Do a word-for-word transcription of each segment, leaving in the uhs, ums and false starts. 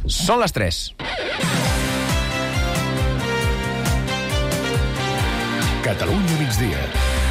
Són les tres. Catalunya migdia.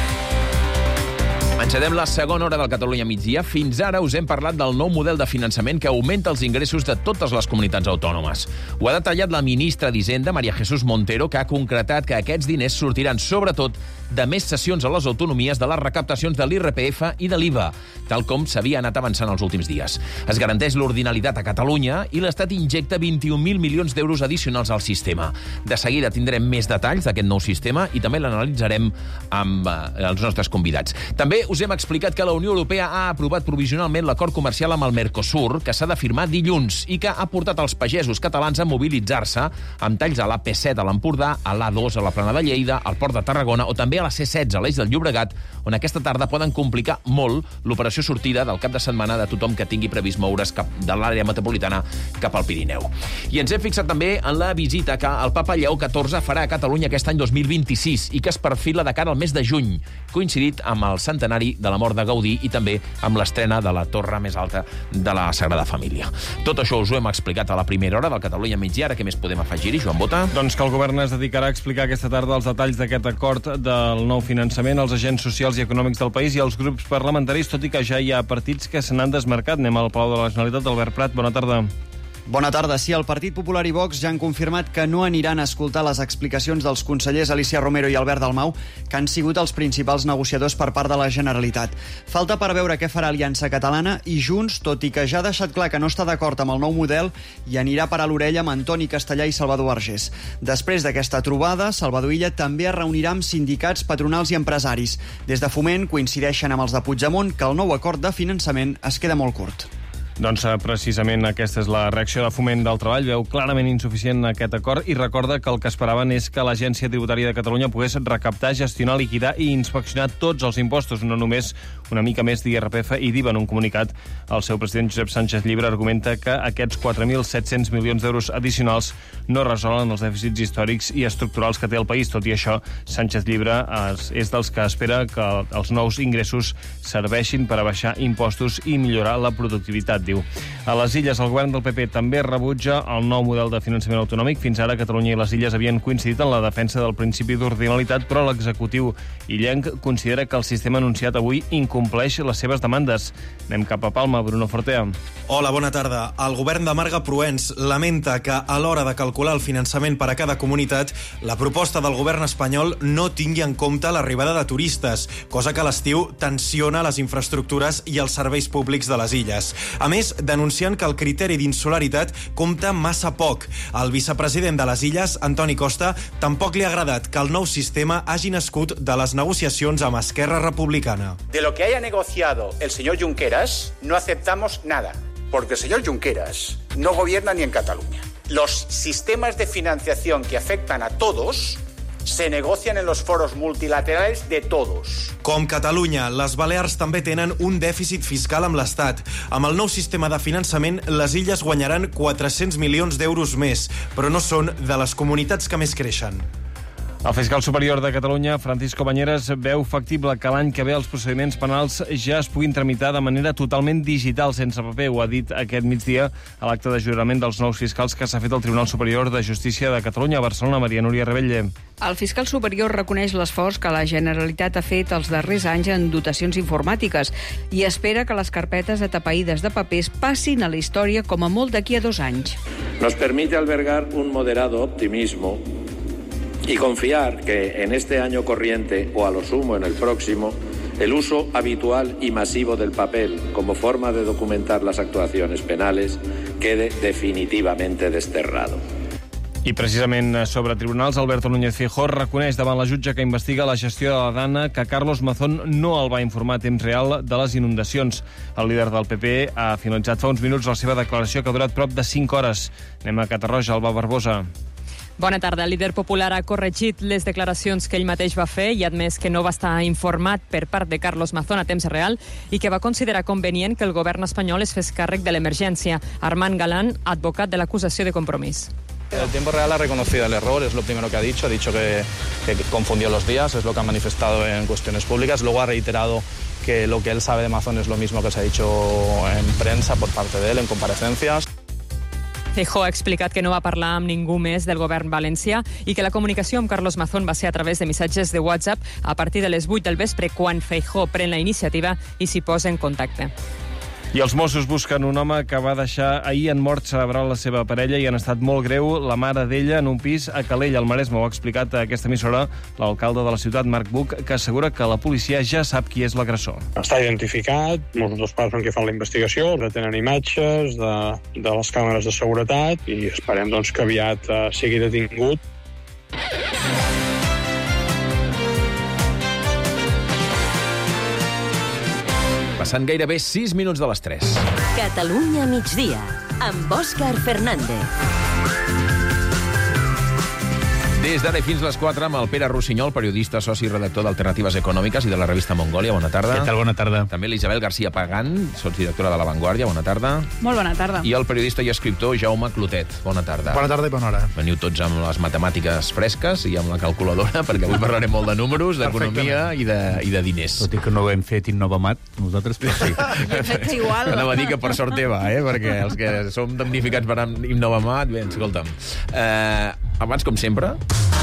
Encetem la segona hora del Catalunya migdia. Fins ara us hem parlat del nou model de finançament que augmenta els ingressos de totes les comunitats autònomes. Ho ha detallat la ministra d'Hisenda, María Jesús Montero, que ha concretat que aquests diners sortiran sobretot de més cessions a les autonomies de les recaptacions de l'I R P F i de l'I V A, tal com s'havia anat avançant els últims dies. Es garanteix l'ordinalitat a Catalunya i l'Estat injecta vint-i-un mil milions d'euros addicionals al sistema. De seguida tindrem més detalls d'aquest nou sistema i també l'analitzarem amb eh, els nostres convidats. També us hem explicat que la Unió Europea ha aprovat provisionalment l'acord comercial amb el Mercosur, que s'ha de firmar dilluns i que ha portat els pagesos catalans a mobilitzar-se amb talls a l'A P set a l'Empordà, a l'A dos a la Plana de Lleida, al Port de Tarragona o també a la C setze a l'Eix del Llobregat, on aquesta tarda poden complicar molt l'operació sortida del cap de setmana de tothom que tingui previst moure's cap de l'àrea metropolitana cap al Pirineu. I ens hem fixat també en la visita que el papa Lleó catorze farà a Catalunya aquest any dos mil vint-i-sis i que es perfila de cara al mes de juny, coincidit amb el centenari de la mort de Gaudí i també amb l'estrena de la torre més alta de la Sagrada Família. Tot això us ho hem explicat a la primera hora del Catalunya migdia. Ara què més podem afegir-hi, Joan Bota? Doncs que el govern es dedicarà a explicar aquesta tarda els detalls d'aquest acord del nou finançament als agents socials i econòmics del país i als grups parlamentaris, tot i que ja hi ha partits que se n'han desmarcat. Anem al Palau de la Generalitat. Albert Prat, bona tarda. Bona tarda. Sí, el Partit Popular i Vox ja han confirmat que no aniran a escoltar les explicacions dels consellers Alicia Romero i Albert Dalmau, que han sigut els principals negociadors per part de la Generalitat. Falta per veure què farà Aliança Catalana i Junts, tot i que ja ha deixat clar que no està d'acord amb el nou model, i anirà a parar l'orella amb Antoni Castellà i Salvador Argés. Després d'aquesta trobada, Salvador Illa també es reunirà amb sindicats, patronals i empresaris. Des de Foment coincideixen amb els de Puigdemont que el nou acord de finançament es queda molt curt. Doncs precisament aquesta és la reacció de Foment del Treball. Veu clarament insuficient aquest acord i recorda que el que esperaven és que l'Agència Tributària de Catalunya pogués recaptar, gestionar, liquidar i inspeccionar tots els impostos, no només una mica més d'I R P F i d'I V A. En un comunicat, el seu president Josep Sánchez Llibre argumenta que aquests quatre mil set-cents milions d'euros addicionals no resolen els dèficits històrics i estructurals que té el país. Tot i això, Sánchez Llibre és dels que espera que els nous ingressos serveixin per abaixar impostos i millorar la productivitat, diu. A les Illes, el govern del P P també rebutja el nou model de finançament autonòmic. Fins ara, Catalunya i les Illes havien coincidit en la defensa del principi d'ordinalitat, però l'executiu illenc considera que el sistema anunciat avui incompleix les seves demandes. Anem cap a Palma, Bruno Fortea. Hola, bona tarda. El govern de Marga Proens lamenta que a l'hora de calcular el finançament per a cada comunitat, la proposta del govern espanyol no tingui en compte l'arribada de turistes, cosa que a l'estiu tensiona les infraestructures i els serveis públics de les illes. A més, denunciant que el criteri d'insularitat compta massa poc. El vicepresident de les Illes, Antoni Costa, tampoc li ha agradat que el nou sistema hagi nascut de les negociacions amb Esquerra Republicana. De lo que haya negociado el señor Junqueras, no aceptamos nada, porque el señor Junqueras no gobierna ni en Cataluña. Los sistemas de financiación que afectan a todos se negocian en los foros multilaterales de todos. Com Catalunya, les Balears també tenen un dèficit fiscal amb l'Estat. Amb el nou sistema de finançament, les illes guanyaran quatre-cents milions d'euros més, però no són de les comunitats que més creixen. El fiscal superior de Catalunya, Francisco Bañeres, veu factible que l'any que ve els procediments penals ja es puguin tramitar de manera totalment digital, sense paper. Ho ha dit aquest migdia a l'acte de jurament dels nous fiscals que s'ha fet al Tribunal Superior de Justícia de Catalunya a Barcelona. Maria Núria Rebell. El fiscal superior reconeix l'esforç que la Generalitat ha fet els darrers anys en dotacions informàtiques i espera que les carpetes atapeïdes de papers passin a la història com a molt d'aquí a dos anys. Nos permite albergar un moderado optimismo y confiar que en este año corriente o a lo sumo en el próximo, el uso habitual y masivo del papel como forma de documentar las actuaciones penales quede definitivamente desterrado. I precisament sobre tribunals, Alberto Núñez Feijóo reconeix davant la jutge que investiga la gestió de la Dana que Carlos Mazón no el va informar a temps real de les inundacions. El líder del P P ha finalitzat fa uns minuts la seva declaració que ha durat prop de cinc hores. Anem a Catarroja, Alba Barbosa. Bona tarda. El líder popular ha corregit les declaracions que ell mateix va fer i ha admès que no va estar informat per part de Carlos Mazón a temps real i que va considerar convenient que el govern espanyol es fes càrrec de l'emergència. Armand Galán, advocat de l'acusació de Compromís. El tiempo real ha reconocido el error, es lo primero que ha dicho, ha dicho que, que confundió los días, es lo que ha manifestado en cuestiones públicas, luego ha reiterado que lo que él sabe de Mazón es lo mismo que se ha dicho en prensa por parte de él, en comparecencias. Feijóo ha explicat que no va parlar amb ningú més del govern valencià i que la comunicació amb Carlos Mazón va ser a través de missatges de WhatsApp a partir de les vuit del vespre, quan Feijóo pren la iniciativa i s'hi posa en contacte. I els Mossos busquen un home que va deixar ahir en mort cerebral la seva parella i en estat molt greu la mare d'ella en un pis a Calella, al Maresme. Ho ha explicat a aquesta emissora l'alcalde de la ciutat, Marc Buch, que assegura que la policia ja sap qui és l'agressor. Està identificat, molts dels parts que fan la investigació, tenen imatges de, de les càmeres de seguretat i esperem doncs, que aviat uh, sigui detingut. Passant gairebé sis minuts de les tres. Catalunya migdia, amb Òscar Fernández. Des d'ara fins les quatre amb el Pere Rossinyol, periodista, soci i redactor d'Alternatives Econòmiques i de la revista Mongòlia. Bona tarda. Què tal? Bona tarda. També l'Isabel García Pagán, sotsdirectora de La Vanguardia. Bona tarda. Molt bona tarda. I el periodista i escriptor Jaume Clotet. Bona tarda. Bona tarda i bona hora. Veniu tots amb les matemàtiques fresques i amb la calculadora, perquè avui parlarem molt de números, d'economia i, de, i de diners. Tot i que no ho hem fet Innovamat, nosaltres, però sí. Jo he fet igual. Anava a dir que per sort teva, eh? Perquè els que som damnificats per Innovamat, bé, escolta'm. Eh, abans, com sempre...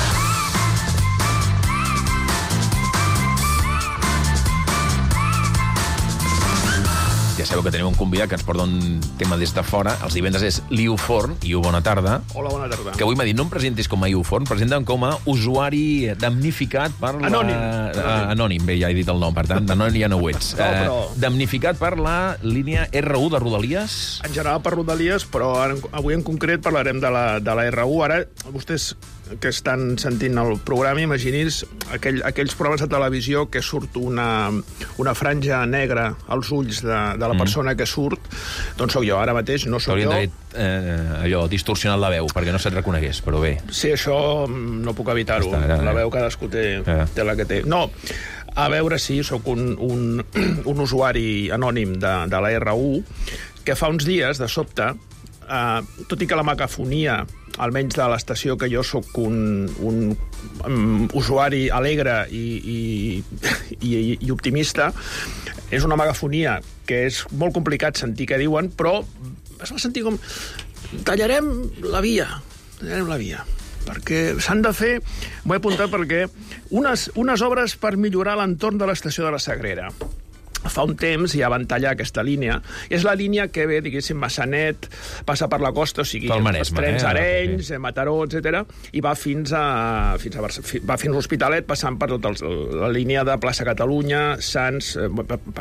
Ja sabeu que tenim un convidat que ens porta un tema des de fora. Els divendres és l'Iu Forn. Iu, bona tarda. Hola, bona tarda. Que avui m'ha dit, no em presentis com a Iu Forn, presenta'm com a usuari damnificat per la... Anònim. Uh, anònim, bé, ja he dit el nom, per tant, anònim ja no ho ets. No, però... Uh, damnificat per la línia R u de Rodalies? En general per Rodalies, però ara, avui en concret parlarem de la, de la R u. Ara, vostès que estan sentint el programa, imagini's aquell, aquells programes de televisió que surt una, una franja negra als ulls de, de la persona mm. que surt, doncs sóc jo, ara mateix no sóc jo. T'haurien d'haver eh, allò, distorsionat la veu, perquè no se't reconegués, però bé. Sí, això no puc evitar-ho. La veu cadascú té, ja. té la que té. No, a veure si sóc un, un, un usuari anònim de, de la R u, que fa uns dies, de sobte, eh, tot i que la megafonia almenys de l'estació, que jo sóc un, un um, usuari alegre i, i, i, i optimista, és una megafonia que és molt complicat sentir què diuen, però es va sentir com... Tallarem la via, tallarem la via, perquè s'han de fer... M'ho he apuntat perquè... Unes, unes obres per millorar l'entorn de l'estació de la Sagrera. Fa un temps ja van tallar aquesta línia. És la línia que ve, diguéssim, Massanet, passa per la costa, o sigui, Maresme, els trens eh? Arenys, Mataró, etcètera, i va fins a, fins a, va fins a l'Hospitalet, passant per tota la línia de Plaça Catalunya, Sants, eh,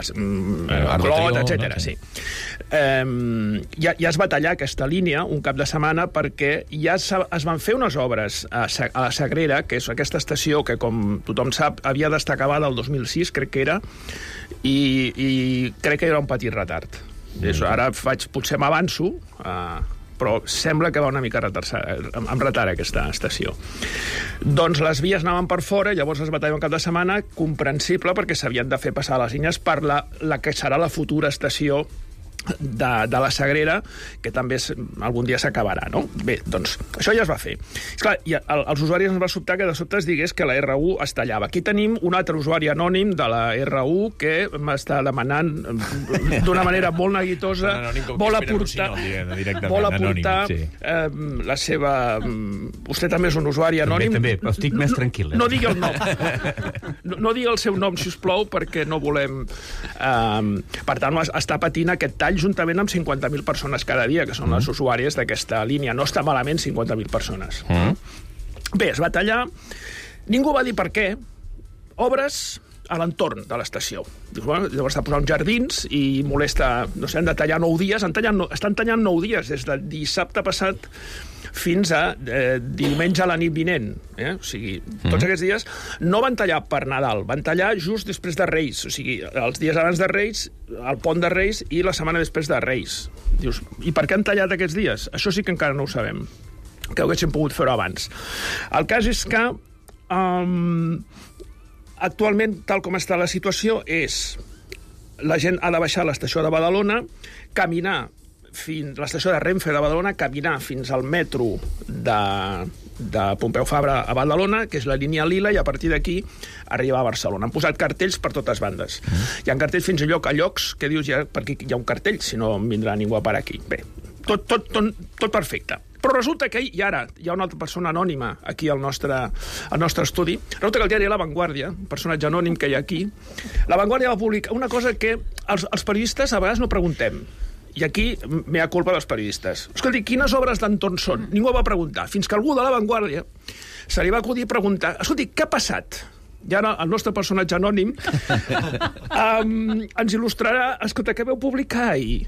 Clot, etcètera. No? Sí. Eh, ja, ja es va tallar aquesta línia un cap de setmana perquè ja es van fer unes obres a, a la Sagrera, que és aquesta estació que, com tothom sap, havia d'estar acabada el dos mil sis, crec que era, i, i crec que hi ha un petit retard. Mm. Ara faig, potser m'avanço, uh, però sembla que va una mica amb retard aquesta estació. Doncs les vies anaven per fora, llavors es batallaven cap de setmana, comprensible, perquè s'havien de fer passar les línies per la, la que serà la futura estació de, de la Sagrera, que també algun dia s'acabarà, no? Bé, doncs, això ja es va fer. Esclar, i el, els usuaris ens va sobtar que de sobte es digués que la R u es tallava. Aquí tenim un altre usuari anònim de la R u que m'està demanant d'una manera molt neguitosa, vol aportar, vol aportar eh, la seva... Vostè també és un usuari anònim. També, també, però estic més tranquil. No, no digui el nom. No, no digui el seu nom, si us plou, perquè no volem... Eh, per tant, està patint aquest tall juntament amb cinquanta mil persones cada dia, que són mm. les usuàries d'aquesta línia. No està malament cinquanta mil persones. Mm. Bé, es va tallar. Ningú va dir per què. Obres a l'entorn de l'estació. Bueno, llavors s'ha posat uns jardins i molesta... No sé, han de tallar nou dies. Han tallat, estan tallant nou dies, des de dissabte passat fins a eh, diumenge a la nit vinent. Eh? O sigui, tots mm. aquests dies no van tallar per Nadal, van tallar just després de Reis. O sigui, els dies abans de Reis, el pont de Reis i la setmana després de Reis. Dius, i per què han tallat aquests dies? Això sí que encara no ho sabem. Que ho haguéssim pogut fer-ho abans. El cas és que um, actualment, tal com està la situació, és la gent ha de baixar a l'estació de Badalona, caminar fins a l'estació de Renfe de Badalona, caminar fins al metro de, de Pompeu Fabra a Badalona, que és la línia lila, i a partir d'aquí arribar a Barcelona. Han posat cartells per totes bandes. Mm. Hi ha cartells fins a lloc a llocs que dius, ja, per aquí hi ha un cartell, si no em vindrà ningú a parar aquí. Bé, tot, tot, tot, tot perfecte. Però resulta que, i ara, hi ha una altra persona anònima aquí al nostre, al nostre estudi, resulta que el diari La Vanguardia, un personatge anònim que hi ha aquí, La Vanguardia va publicar una cosa que els, els periodistes a vegades no preguntem. I aquí m'ha culpa dels periodistes. Escolti, quines obres d'entorn són? Ningú va preguntar. Fins que algú de La Vanguardia se li va acudir preguntar, escolti, què ha passat? I ara el nostre personatge anònim um, ens il·lustrarà, escolta, què vau publicar ahir?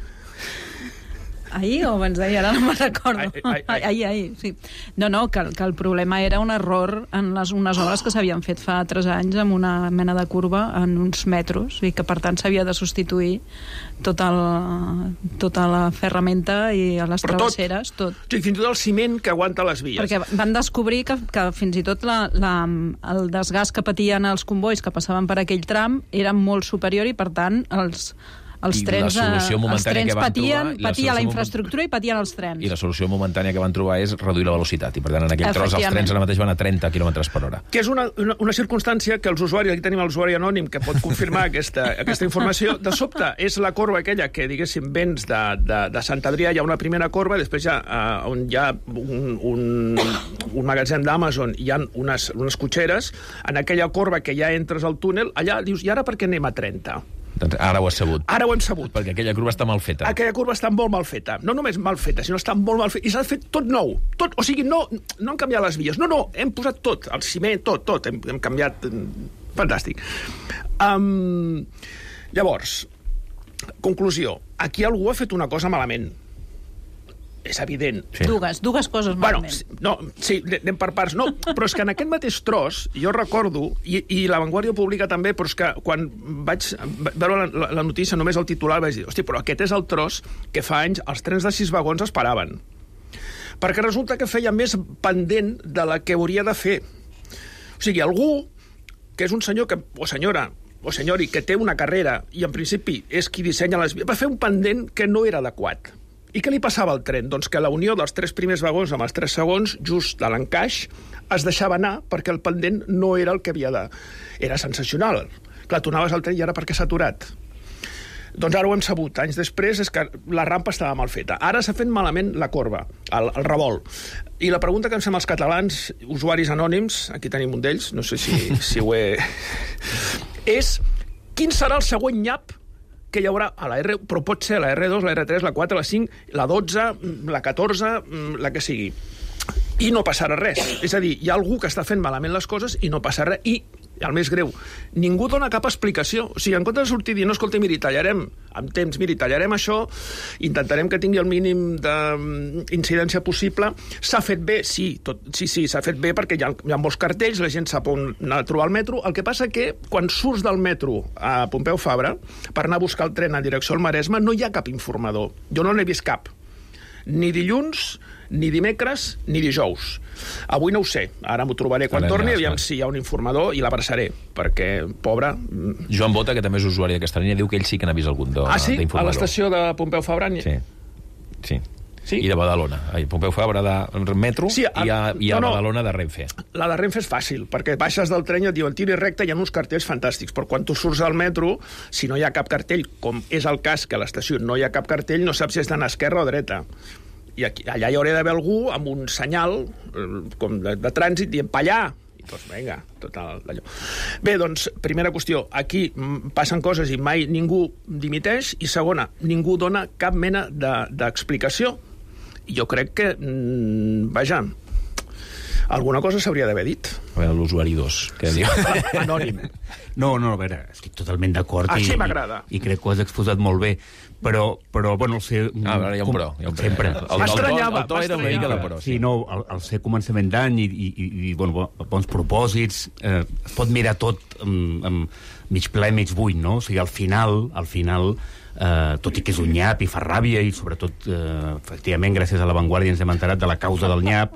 Ahir o abans d'ahir? Ara no me'n recordo. Ai, ai, ai. Ahir, ahir, sí. No, no, que, que el problema era un error en les, unes obres que s'havien fet fa tres anys amb una mena de curva en uns metros i que, per tant, s'havia de substituir tot el, tota la ferramenta i les Però travesseres, tot. tot. Sí, fins i tot el ciment que aguanta les vies. Perquè van descobrir que, que fins i tot la, la, el desgast que patien els convois que passaven per aquell tram era molt superior i, per tant, els... Els I trens, la solució els momentània trens que van patien, trobar... La patia la solució infraestructura i patien els trens. I la solució momentània que van trobar és reduir la velocitat. I, per tant, en aquell tros els trens ara mateix van a trenta quilòmetres per hora. Que és una, una, una circumstància que els usuaris... Aquí tenim l'usuari anònim que pot confirmar aquesta, aquesta informació. De sobte, és la corba aquella que, diguéssim, vens de, de, de Sant Adrià. Hi ha una primera corba, després hi ha, uh, on hi ha un, un, un magatzem d'Amazon, hi ha unes, unes cotxeres. En aquella corba que ja entres al túnel, allà dius, i ara per què anem a trenta? Doncs ara ho has sabut. Ara ho hem sabut. Perquè aquella curva està mal feta. Aquella curva està molt mal feta. No només mal feta, sinó està molt mal feta. I s'ha fet tot nou. Tot, o sigui, no, no han canviat les vies. No, no, hem posat tot. El ciment, tot, tot. Hem, hem canviat... Fantàstic. Um, llavors, conclusió. Aquí algú ha fet una cosa malament. És evident. Sí. Dues, dues coses malament. Bueno, no, sí, anem per parts. No, però és que en aquest mateix tros, jo recordo, i, i La Vanguardia publica també, però és que quan vaig veure la, la notícia, només el titular, vaig dir, hosti, però aquest és el tros que fa anys els trens de sis vagons es paraven. Perquè resulta que feia més pendent de la que hauria de fer. O sigui, algú que és un senyor que, o senyora, o senyori, que té una carrera i en principi és qui dissenya les vies, va fer un pendent que no era adequat. I què li passava al tren? Doncs que la unió dels tres primers vagons amb els tres segons, just a l'encaix, es deixava anar perquè el pendent no era el que havia de... Era sensacional. Clar, tornaves al tren i ara per què s'ha aturat? Doncs ara ho hem sabut. Anys després és que la rampa estava mal feta. Ara s'ha fet malament la corba, el, el revolt. I la pregunta que ens fem els catalans, usuaris anònims, aquí tenim un d'ells, no sé si, si ho he... és quin serà el següent nyap que hi haurà a la R, però pot ser la R dos, la R tres, la quatre, la cinc, la dotze, la catorze, la que sigui. I no passarà res. És a dir, hi ha algú que està fent malament les coses i no passa res. I, el més greu, ningú dona cap explicació. O sigui, en comptes de sortir i dir, no, escolta, miri, tallarem amb temps, miri, tallarem això, intentarem que tingui el mínim d'incidència possible. S'ha fet bé? Sí, tot, sí, sí, s'ha fet bé perquè hi ha, hi ha molts cartells, la gent sap on anar a trobar el metro. El que passa que quan surts del metro a Pompeu Fabra per anar a buscar el tren en direcció al Maresme no hi ha cap informador. Jo no n'he vist cap. Ni dilluns, ni dimecres, ni dijous. Avui no ho sé. Ara m'ho trobaré quan Ara torni, aviam si hi ha un informador i l'abraçaré, perquè, pobra... Joan Bota, que també és usuari d'aquesta línia, diu que ell sí que n'ha vist algun d'informador. Ah, sí? A l'estació de Pompeu Fabra? Sí. Sí. Sí? I de Badalona. Ai, Pompeu Fabra de metro sí, a, i a, i a no, no, Badalona de Renfe. La de Renfe és fàcil, perquè baixes del tren i et diuen tiri recte, hi ha uns cartells fantàstics, però quan tu surts del metro, si no hi ha cap cartell, com és el cas que a l'estació no hi ha cap cartell, no saps si has d'anar a esquerra o dreta. I aquí, allà hi hauria d'haver algú amb un senyal com de, de trànsit dient pa allà. I doncs vinga, tot allò. Bé, doncs, primera qüestió, aquí passen coses i mai ningú dimiteix, i segona, ningú dona cap mena d'explicació. De, jo crec que, mmm, vaja, alguna cosa s'hauria d'haver dit. A veure, l'usuari dos, què diu? Anònim. No, no, a veure, estic totalment d'acord. Així i, m'agrada. I, I crec que ho has exposat molt bé. Però, però bueno, el ser... Ah, a veure, hi ha un però. Hi ha un però. Sempre. M'estranyava. El to era una mica de però. Sí, no, el, el ser començament d'any i, i, i bueno, bons propòsits, eh, es pot mirar tot amb, amb mig ple, mig buit, no? O sigui, al final, al final, eh, tot i que és un nyap i fa ràbia, i sobretot, eh, efectivament, gràcies a La Vanguardia ens hem enterat de la causa del nyap,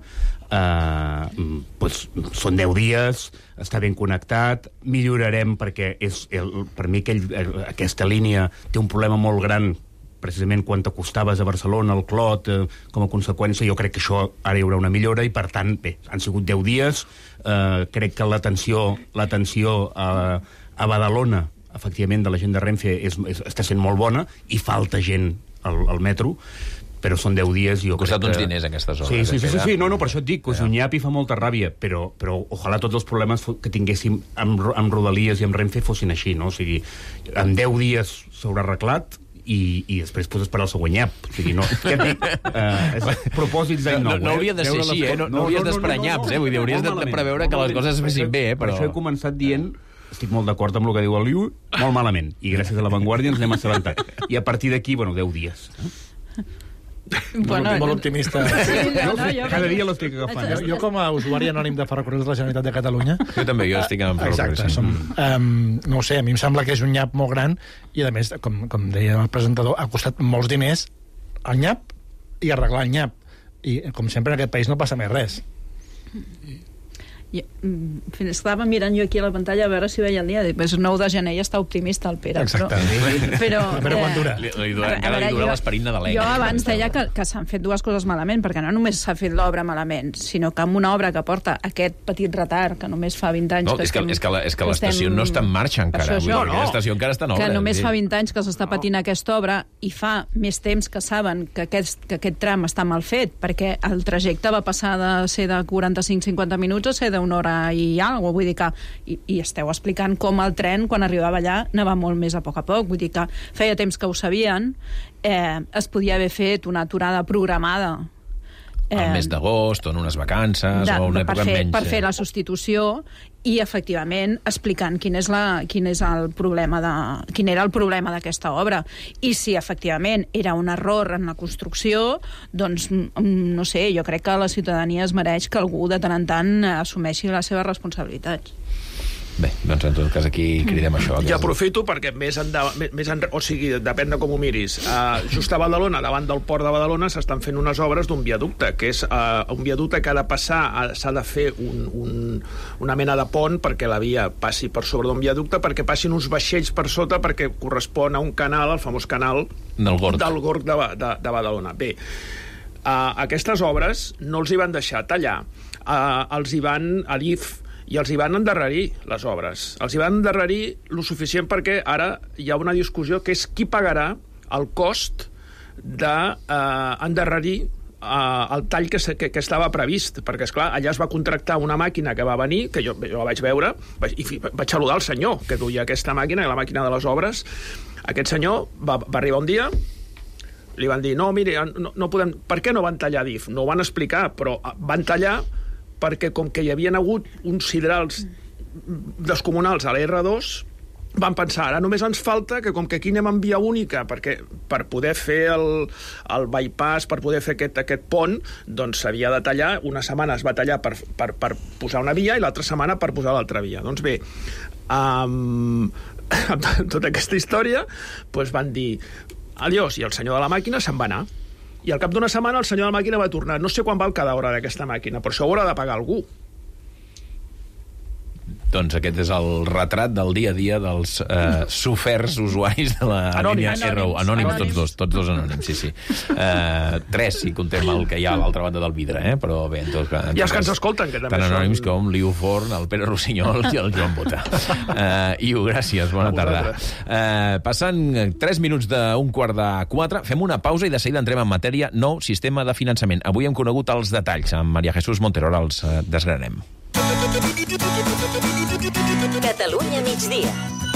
eh, doncs, són deu dies, està ben connectat, millorarem perquè és el, per mi aquell, aquesta línia té un problema molt gran precisament quan t'acostaves a Barcelona, al Clot, eh, com a conseqüència. Jo crec que això ara hi haurà una millora i, per tant, bé, han sigut deu dies. Eh, crec que l'atenció l'atenció a, a Badalona, efectivament, de la gent de Renfe és, és, està sent molt bona i falta gent al, al metro. però són deu dies... Jo costat crec uns que... diners, aquestes obres. Sí, sí, sí, sí, sí, no, no, per ja. això et dic, que és un nyap i fa molta ràbia, però, però ojalà tots els problemes que tinguéssim amb, amb Rodalies i amb Renfe fossin així, no? O sigui, en deu dies s'haurà arreglat i, i després pots esperar el següent nyap. O sigui, no... Què et dic? Uh, és propòsits d'any nou, no, no hauria de ser així, eh? No, no, no hauries d'esperar nyaps, eh? Vull dir, hauries de preveure que les coses es fessin bé, eh? Per això he començat dient... Estic molt d'acord amb el que diu el Liu, molt malament. I gràcies a La Vanguardia ens n'hem assabentat. I a partir d'aquí, bueno, deu dies. Bueno, molt, molt optimista. Sí, no, no, jo... Cada dia l'estic agafant. Jo, jo com a usuari anònim de Ferrocarrils de la Generalitat de Catalunya... Jo també, jo estic en Ferrocarrils. Exacte. Som, um, no ho sé, a mi em sembla que és un nyap molt gran i, a més, com, com deia el presentador, ha costat molts diners el nyap i arreglar el nyap. I, com sempre, en aquest país no passa més res. Jo, estava mirant jo aquí a la pantalla a veure si veia el dia, dic, és nou de gener i està optimista el Pere. Exacte. Però, però, però quan dura? Li, li dura encara li dura l'esperit nadalenc. Jo abans deia que, que s'han fet dues coses malament, perquè no només s'ha fet l'obra malament, sinó que amb una obra que porta aquest petit retard, que només fa vint anys... No, que és, que, estem, és que la- és que l'estació no està en marxa encara. Això, Vull dir, això, aquella estació encara està en obra. que només Sí. fa vint anys que s'està patint aquesta obra i fa més temps que saben que aquest, que aquest tram està mal fet, perquè el trajecte va passar de ser de quaranta-cinc a cinquanta minuts a ser d'una hora i alguna, vull dir que i, i esteu explicant com el tren quan arribava allà anava molt més a poc a poc, vull dir que feia temps que ho sabien, eh, es podia haver fet una aturada programada Al mes d'agost, o en unes vacances, de, o una per, època fer, menys... per fer la substitució i, efectivament, explicant quin és, la, quin és el problema de, quin era el problema d'aquesta obra. I si, efectivament, era un error en la construcció, doncs, no sé, jo crec que la ciutadania es mereix que algú, de tant en tant, assumeixi les seves responsabilitats. Bé, doncs en tot cas aquí cridem això. I aprofito perquè més endavant, més en, o sigui, depèn de com ho miris, uh, just a Badalona, davant del port de Badalona, s'estan fent unes obres d'un viaducte, que és uh, un viaducte que ha de passar, s'ha de fer un, un, una mena de pont perquè la via passi per sobre d'un viaducte, perquè passin uns vaixells per sota, perquè correspon a un canal, el famós canal del Gorg, del Gorg de, de, de Badalona. Bé, uh, aquestes obres no els hi van deixar tallar, uh, els hi van a l'I F i els hi van endarrerir les obres. Els hi van endarrerir lo suficient perquè ara hi ha una discussió que és qui pagarà el cost d'endarrerir de, eh, eh, el tall que, que, que estava previst, perquè, esclar, allà es va contractar una màquina que va venir, que jo, jo la vaig veure, vaig, i vaig saludar el senyor que duia aquesta màquina, la màquina de les obres. Aquest senyor va, va arribar un dia, li van dir, no, mire, no, no podem... Per què no van tallar D I F? No ho van explicar, però van tallar perquè com que hi havien hagut uns siderals descomunals a la erre dos, van pensar, ara només ens falta que com que aquí anem en via única perquè per poder fer el, el bypass, per poder fer aquest, aquest pont, doncs s'havia de tallar, una setmana es va tallar per, per, per posar una via i l'altra setmana per posar l'altra via. Doncs bé, um, amb tota aquesta història doncs van dir adiós, i el senyor de la màquina se'n va anar. I al cap d'una setmana el senyor de la màquina va tornar. No sé quan val cada hora d'aquesta màquina, però això ho haurà de pagar algú. Doncs aquest és el retrat del dia a dia dels eh, soferts usuaris de la línia R u. Anònims, tots dos, tots dos anònims, sí, sí. Eh, tres, si contem el que hi ha a l'altra banda del vidre, eh? Però bé, en tot cas... I els que ens escolten, que també tant són... anònims com Liu Forn, el Pere Rossinyol i el Joan Bota. Eh, Iu, gràcies, bona tarda. Eh, passant tres minuts d'un quart de quatre, fem una pausa i de seguida entrem en matèria nou sistema de finançament. Avui hem conegut els detalls amb Maria Jesús Montero, ara els eh, desgranem. Catalunya migdia.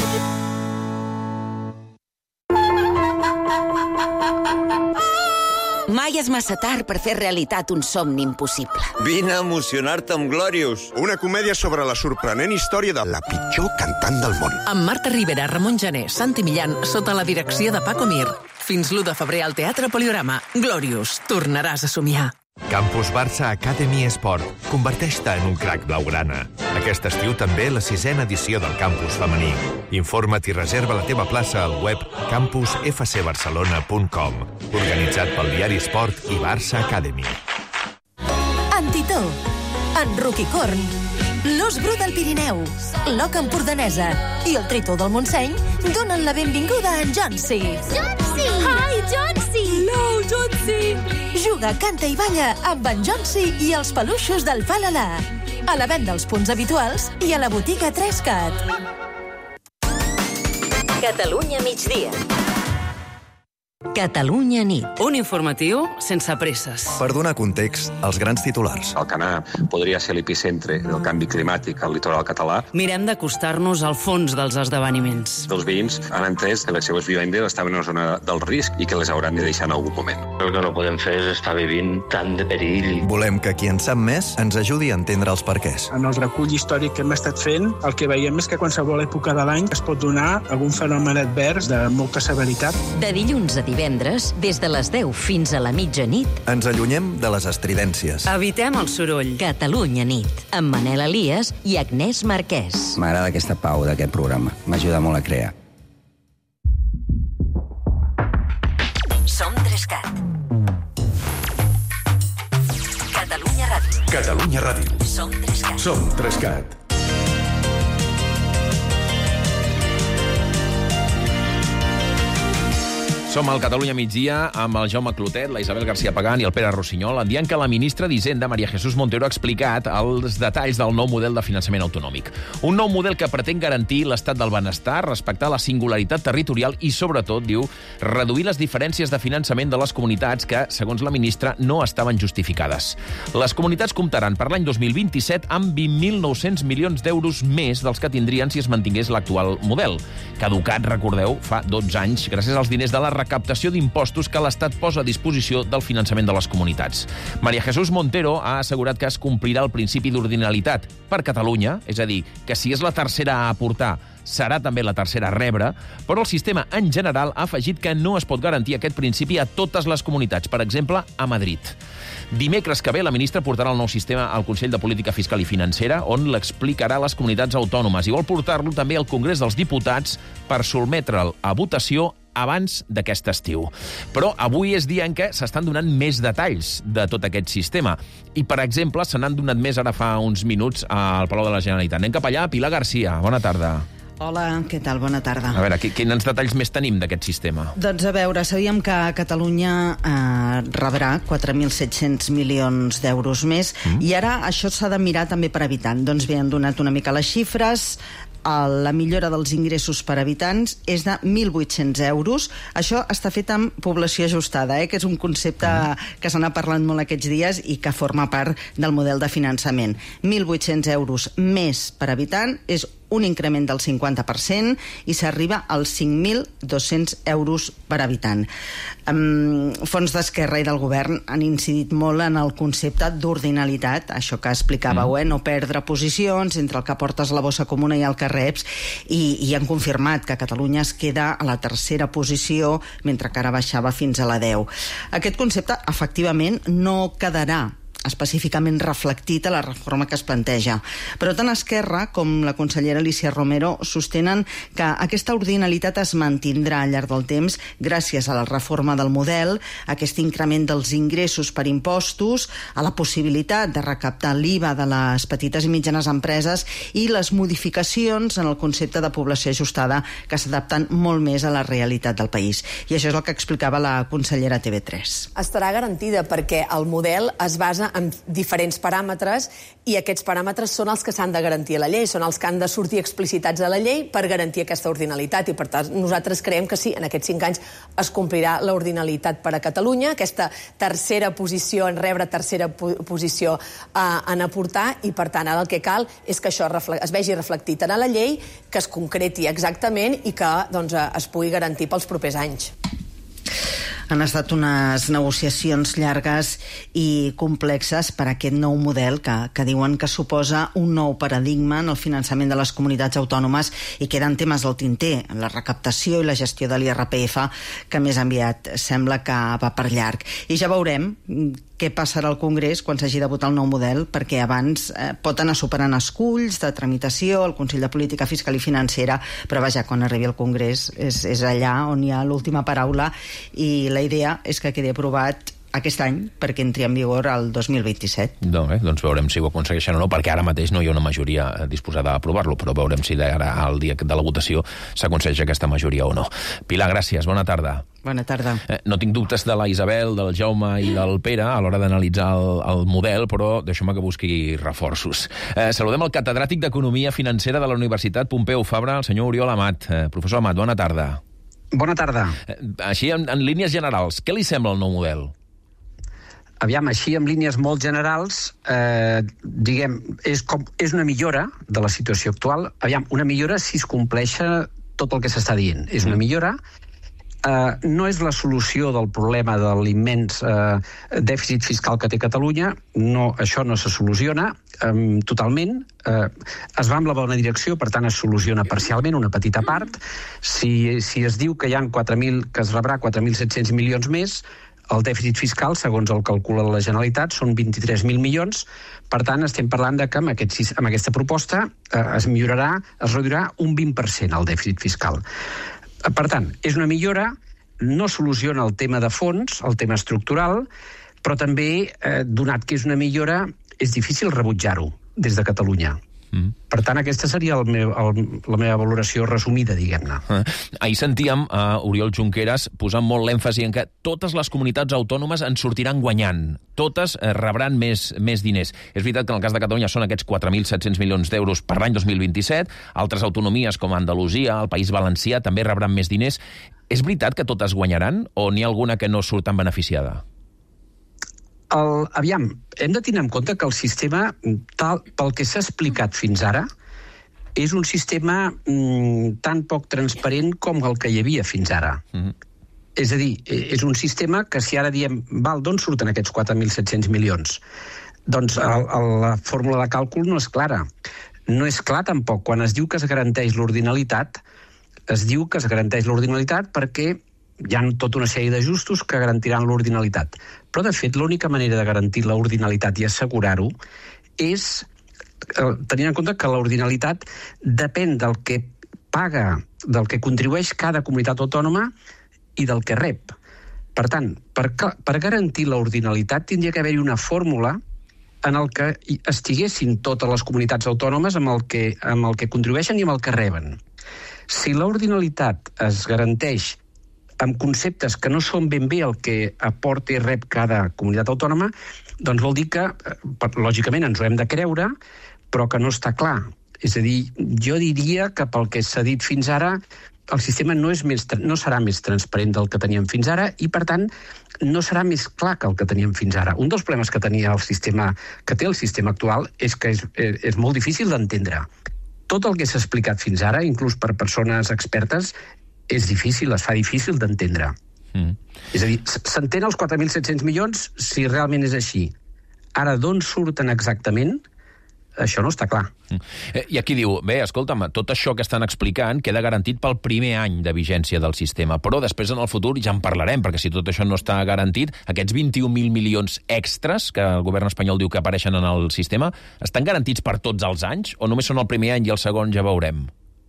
Mai és massa tard per fer realitat un somni impossible. Vine a emocionar-te amb Glorious. Una comèdia sobre la sorprenent història de la pitjor cantant del món. Amb Marta Rivera, Ramon Gené, Santi Millán, sota la direcció de Paco Mir. Fins l'u de febrer al Teatre Poliorama. Glorious. Tornaràs a somiar. Campus Barça Academy Esport. Converteix-te en un crac blaugrana. Aquest estiu també la sisena edició del campus femení. Informa't i reserva la teva plaça al web campus f c barcelona punt com. Organitzat pel diari Esport i Barça Academy. Antitó, en Roquicorn, l'Os Bru del Pirineu, l'Oca Empordanesa i el Tritó del Montseny donen la benvinguda a en Jonsi. Jonsi! Hi, Jonsi! Hello, Jonsi! Juga, canta i balla amb en Jonsi i els peluixos del Falala. A la venda als punts habituals i a la botiga tres cat. Catalunya migdia. Catalunya nit. Un informatiu sense presses. Per donar context als grans titulars. Alcanar podria ser l'epicentre del canvi climàtic al litoral català. Mirem d'acostar-nos al fons dels esdeveniments. Els veïns han entès que les seves vivendes estaven en una zona del risc i que les hauran de deixar en algun moment. El que no podem fer és estar vivint tant de perill. Volem que qui en sap més ens ajudi a entendre els perquès. En el recull històric que hem estat fent, el que veiem és que a qualsevol època de l'any es pot donar algun fenomen advers de molta severitat. De dilluns a divendres, des de les deu fins a la mitjanit, ens allunyem de les estridències. Evitem el soroll. Catalunya nit, amb Manel Elias i Agnès Marquès. M'agrada aquesta pau d'aquest programa. M'ajuda molt a crear. Som Trescat. Catalunya Ràdio. Catalunya Ràdio. Som Trescat. Som Trescat. Som al Catalunya migdia amb el Jaume Clotet, la Isabel García Pagán i el Pere Rossinyol, en dient que la ministra d'Hisenda, María Jesús Montero, ha explicat els detalls del nou model de finançament autonòmic. Un nou model que pretén garantir l'estat del benestar, respectar la singularitat territorial i, sobretot, diu, reduir les diferències de finançament de les comunitats que, segons la ministra, no estaven justificades. Les comunitats comptaran per l'any dos mil vint-i-set amb vint mil nou-cents milions d'euros més dels que tindrien si es mantingués l'actual model. Caducat, recordeu, fa dotze anys, gràcies als diners de la recaptació d'impostos que l'Estat posa a disposició del finançament de les comunitats. María Jesús Montero ha assegurat que es complirà el principi d'ordinalitat per Catalunya, és a dir, que si és la tercera a aportar, serà també la tercera a rebre, però el sistema en general ha afegit que no es pot garantir aquest principi a totes les comunitats, per exemple, a Madrid. Dimecres que ve, la ministra portarà el nou sistema al Consell de Política Fiscal i Financera, on l'explicarà a les comunitats autònomes i vol portar-lo també al Congrés dels Diputats per sotmetre'l a votació abans d'aquest estiu. Però avui és dia en què s'estan donant més detalls de tot aquest sistema. I, per exemple, se n'han donat més ara fa uns minuts al Palau de la Generalitat. Anem cap allà. Pilar Garcia, bona tarda. Hola, què tal? Bona tarda. A veure, quins detalls més tenim d'aquest sistema? Doncs a veure, sabíem que Catalunya eh, rebrà quatre mil set-cents milions d'euros més mm. i ara això s'ha de mirar també per habitant. Doncs bé, han donat una mica les xifres. La millora dels ingressos per habitants és de mil vuit-cents euros. Això està fet amb població ajustada, eh? que és un concepte que se n'ha parlat molt aquests dies i que forma part del model de finançament. mil vuit-cents euros més per habitant és un increment del cinquanta per cent i s'arriba als cinc mil dos-cents euros per habitant. Um, fons d'Esquerra i del govern han incidit molt en el concepte d'ordinalitat, això que explicàveu, mm. eh? no perdre posicions entre el que portes a la bossa comuna i el que reps, i, i han confirmat que Catalunya es queda a la tercera posició, mentre que ara baixava fins a la deu. Aquest concepte, efectivament, no quedarà específicament reflectit a la reforma que es planteja. Però tant Esquerra com la consellera Alicia Romero sostenen que aquesta ordinalitat es mantindrà al llarg del temps gràcies a la reforma del model, a aquest increment dels ingressos per impostos, a la possibilitat de recaptar l'I V A de les petites i mitjanes empreses i les modificacions en el concepte de població ajustada que s'adapten molt més a la realitat del país. I això és el que explicava la consellera a T V tres. Estarà garantida perquè el model es basa en diferents paràmetres i aquests paràmetres són els que s'han de garantir a la llei, són els que han de sortir explicitats a la llei per garantir aquesta ordinalitat i per tant nosaltres creiem que sí, en aquests cinc anys es complirà l'ordinalitat per a Catalunya, aquesta tercera posició en rebre, tercera posició eh, en aportar i per tant ara el que cal és que això es vegi reflectit en la llei, que es concreti exactament i que doncs, es pugui garantir pels propers anys. Han estat unes negociacions llargues i complexes per a aquest nou model que, que diuen que suposa un nou paradigma en el finançament de les comunitats autònomes i queden temes al tinter, la recaptació i la gestió de l'I R P F, que més aviat sembla que va per llarg. I ja veurem què passarà al Congrés quan s'hagi de votar el nou model, perquè abans eh, pot anar superant esculls de tramitació, el Consell de Política Fiscal i Financera, però vaja, quan arribi al Congrés és, és allà on hi ha l'última paraula i la idea és que quedi aprovat aquest any perquè entri en vigor el dos mil vint-i-set. Doncs, eh, doncs veurem si ho aconsegueixen o no, perquè ara mateix no hi ha una majoria disposada a aprovar-lo, però veurem si ara al dia de la votació s'aconsegueix aquesta majoria o no. Pilar, gràcies, bona tarda. Bona tarda. Eh, no tinc dubtes de la Isabel, del Jaume i del Pere a l'hora d'analitzar el, el model, però deixeu-me que busqui reforços. Eh, saludem el catedràtic d'Economia Financera de la Universitat Pompeu Fabra, el senyor Oriol Amat. Eh, professor Amat, bona tarda. Bona tarda. Així, en, en línies generals, què li sembla el nou model? Aviam, així, en línies molt generals, eh, diguem, és, com, és una millora de la situació actual. Aviam, una millora si es compleix tot el que s'està dient. És una millora. Eh, no és la solució del problema de l'immens eh, dèficit fiscal que té Catalunya. No, això no se soluciona eh, totalment. Eh, es va amb la bona direcció, per tant es soluciona parcialment, una petita part. Si, si es diu que hi ha quatre mil, que es rebrà quatre mil set-cents milions més, el dèficit fiscal, segons el calcula la Generalitat, són vint-i-tres mil milions. Per tant, estem parlant de que amb, aquest, amb aquesta proposta eh, es millorarà, es reduirà un vint per cent el dèficit fiscal. Per tant, és una millora, no soluciona el tema de fons, el tema estructural, però també, eh, donat que és una millora, és difícil rebutjar-ho des de Catalunya. Mm. Per tant, aquesta seria el meu, el, la meva valoració resumida, diguem-ne. Ah. Ahir sentíem a Oriol Junqueras posant molt l'èmfasi en que totes les comunitats autònomes en sortiran guanyant. Totes eh, rebran més, més diners. És veritat que en el cas de Catalunya són aquests quatre mil set-cents milions d'euros per l'any dos mil vint-i-set. Altres autonomies, com Andalusia, el País Valencià, també rebran més diners. És veritat que totes guanyaran o n'hi ha alguna que no surt tan beneficiada? El, aviam, hem de tenir en compte que el sistema, tal, pel que s'ha explicat fins ara, és un sistema mm, tan poc transparent com el que hi havia fins ara. Mm-hmm. És a dir, és un sistema que si ara diem, val, d'on surten aquests quatre mil set-cents milions? Doncs el, el, la fórmula de càlcul no és clara. No és clar tampoc. Quan es diu que es garanteix l'ordinalitat, es diu que es garanteix l'ordinalitat perquè hi ha tota una sèrie d'ajustos que garantiran l'ordinalitat. Però, de fet, l'única manera de garantir l'ordinalitat i assegurar-ho és eh, tenint en compte que l'ordinalitat depèn del que paga, del que contribueix cada comunitat autònoma i del que rep. Per tant, per, per garantir l'ordinalitat tindria que haver-hi una fórmula en el que estiguessin totes les comunitats autònomes amb el que, amb el que contribueixen i amb el que reben. Si l'ordinalitat es garanteix amb conceptes que no són ben bé el que aporta i rep cada comunitat autònoma, doncs vol dir que, lògicament, ens ho hem de creure, però que no està clar. És a dir, jo diria que pel que s'ha dit fins ara, el sistema no, és més, no serà més transparent del que teníem fins ara i, per tant, no serà més clar que el que teníem fins ara. Un dels problemes que tenia el sistema, que té el sistema actual, és que és, és molt difícil d'entendre. Tot el que s'ha explicat fins ara, inclús per persones expertes, és difícil, es fa difícil d'entendre. Mm. És a dir, s'entén els quatre mil set-cents milions si realment és així. Ara, d'on surten exactament? Això no està clar. Mm. I aquí diu, bé, escolta'm, tot això que estan explicant queda garantit pel primer any de vigència del sistema, però després en el futur ja en parlarem, perquè si tot això no està garantit, aquests vint-i-un mil milions extras que el govern espanyol diu que apareixen en el sistema, estan garantits per tots els anys o només són el primer any i el segon ja veurem?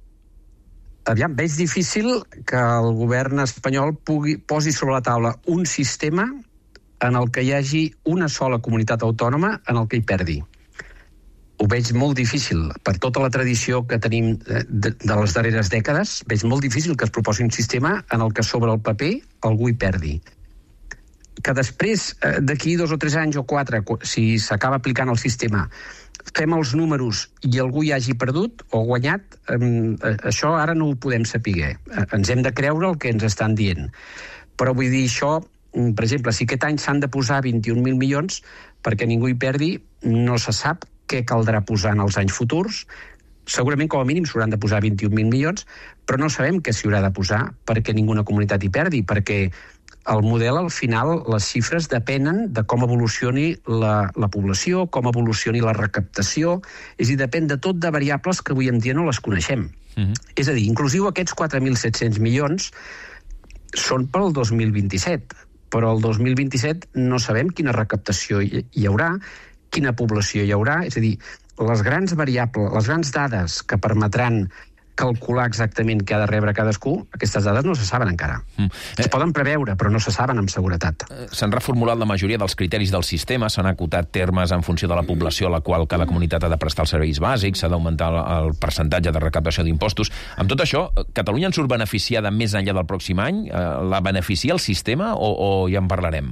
Aviam, veig difícil que el govern espanyol pugui, posi sobre la taula un sistema en el que hi hagi una sola comunitat autònoma en el que hi perdi. Ho veig molt difícil. Per tota la tradició que tenim de, de les darreres dècades, veig molt difícil que es proposi un sistema en el que sobre el paper algú hi perdi. Que després, d'aquí dos o tres anys o quatre, si s'acaba aplicant el sistema, fem els números i algú hi hagi perdut o guanyat, eh, això ara no ho podem saber. Ens hem de creure el que ens estan dient. Però vull dir, això, per exemple, si aquest any s'han de posar vint-i-un mil milions perquè ningú hi perdi, no se sap què caldrà posar en els anys futurs. Segurament, com a mínim, s'hauran de posar vint-i-un mil milions, però no sabem què s'hi haurà de posar perquè ninguna comunitat hi perdi, perquè el model, al final, les xifres depenen de com evolucioni la, la població, com evolucioni la recaptació, és a dir, depèn de tot de variables que avui en dia no les coneixem. Mm-hmm. És a dir, inclusiu aquests quatre mil set-cents milions són pel dos mil vint-i-set, però el dos mil vint-i-set no sabem quina recaptació hi, hi haurà, quina població hi haurà, és a dir, les grans variables, les grans dades que permetran calcular exactament què ha de rebre cadascú, aquestes dades no se saben encara. Mm. Es eh, poden preveure, però no se saben amb seguretat. S'han reformulat la majoria dels criteris del sistema, s'han acotat termes en funció de la població a la qual cada comunitat ha de prestar els serveis bàsics, s'ha d'augmentar el percentatge de recaptació d'impostos. Amb tot això, Catalunya en surt beneficiada més enllà del pròxim any? La beneficia el sistema o, o ja en parlarem?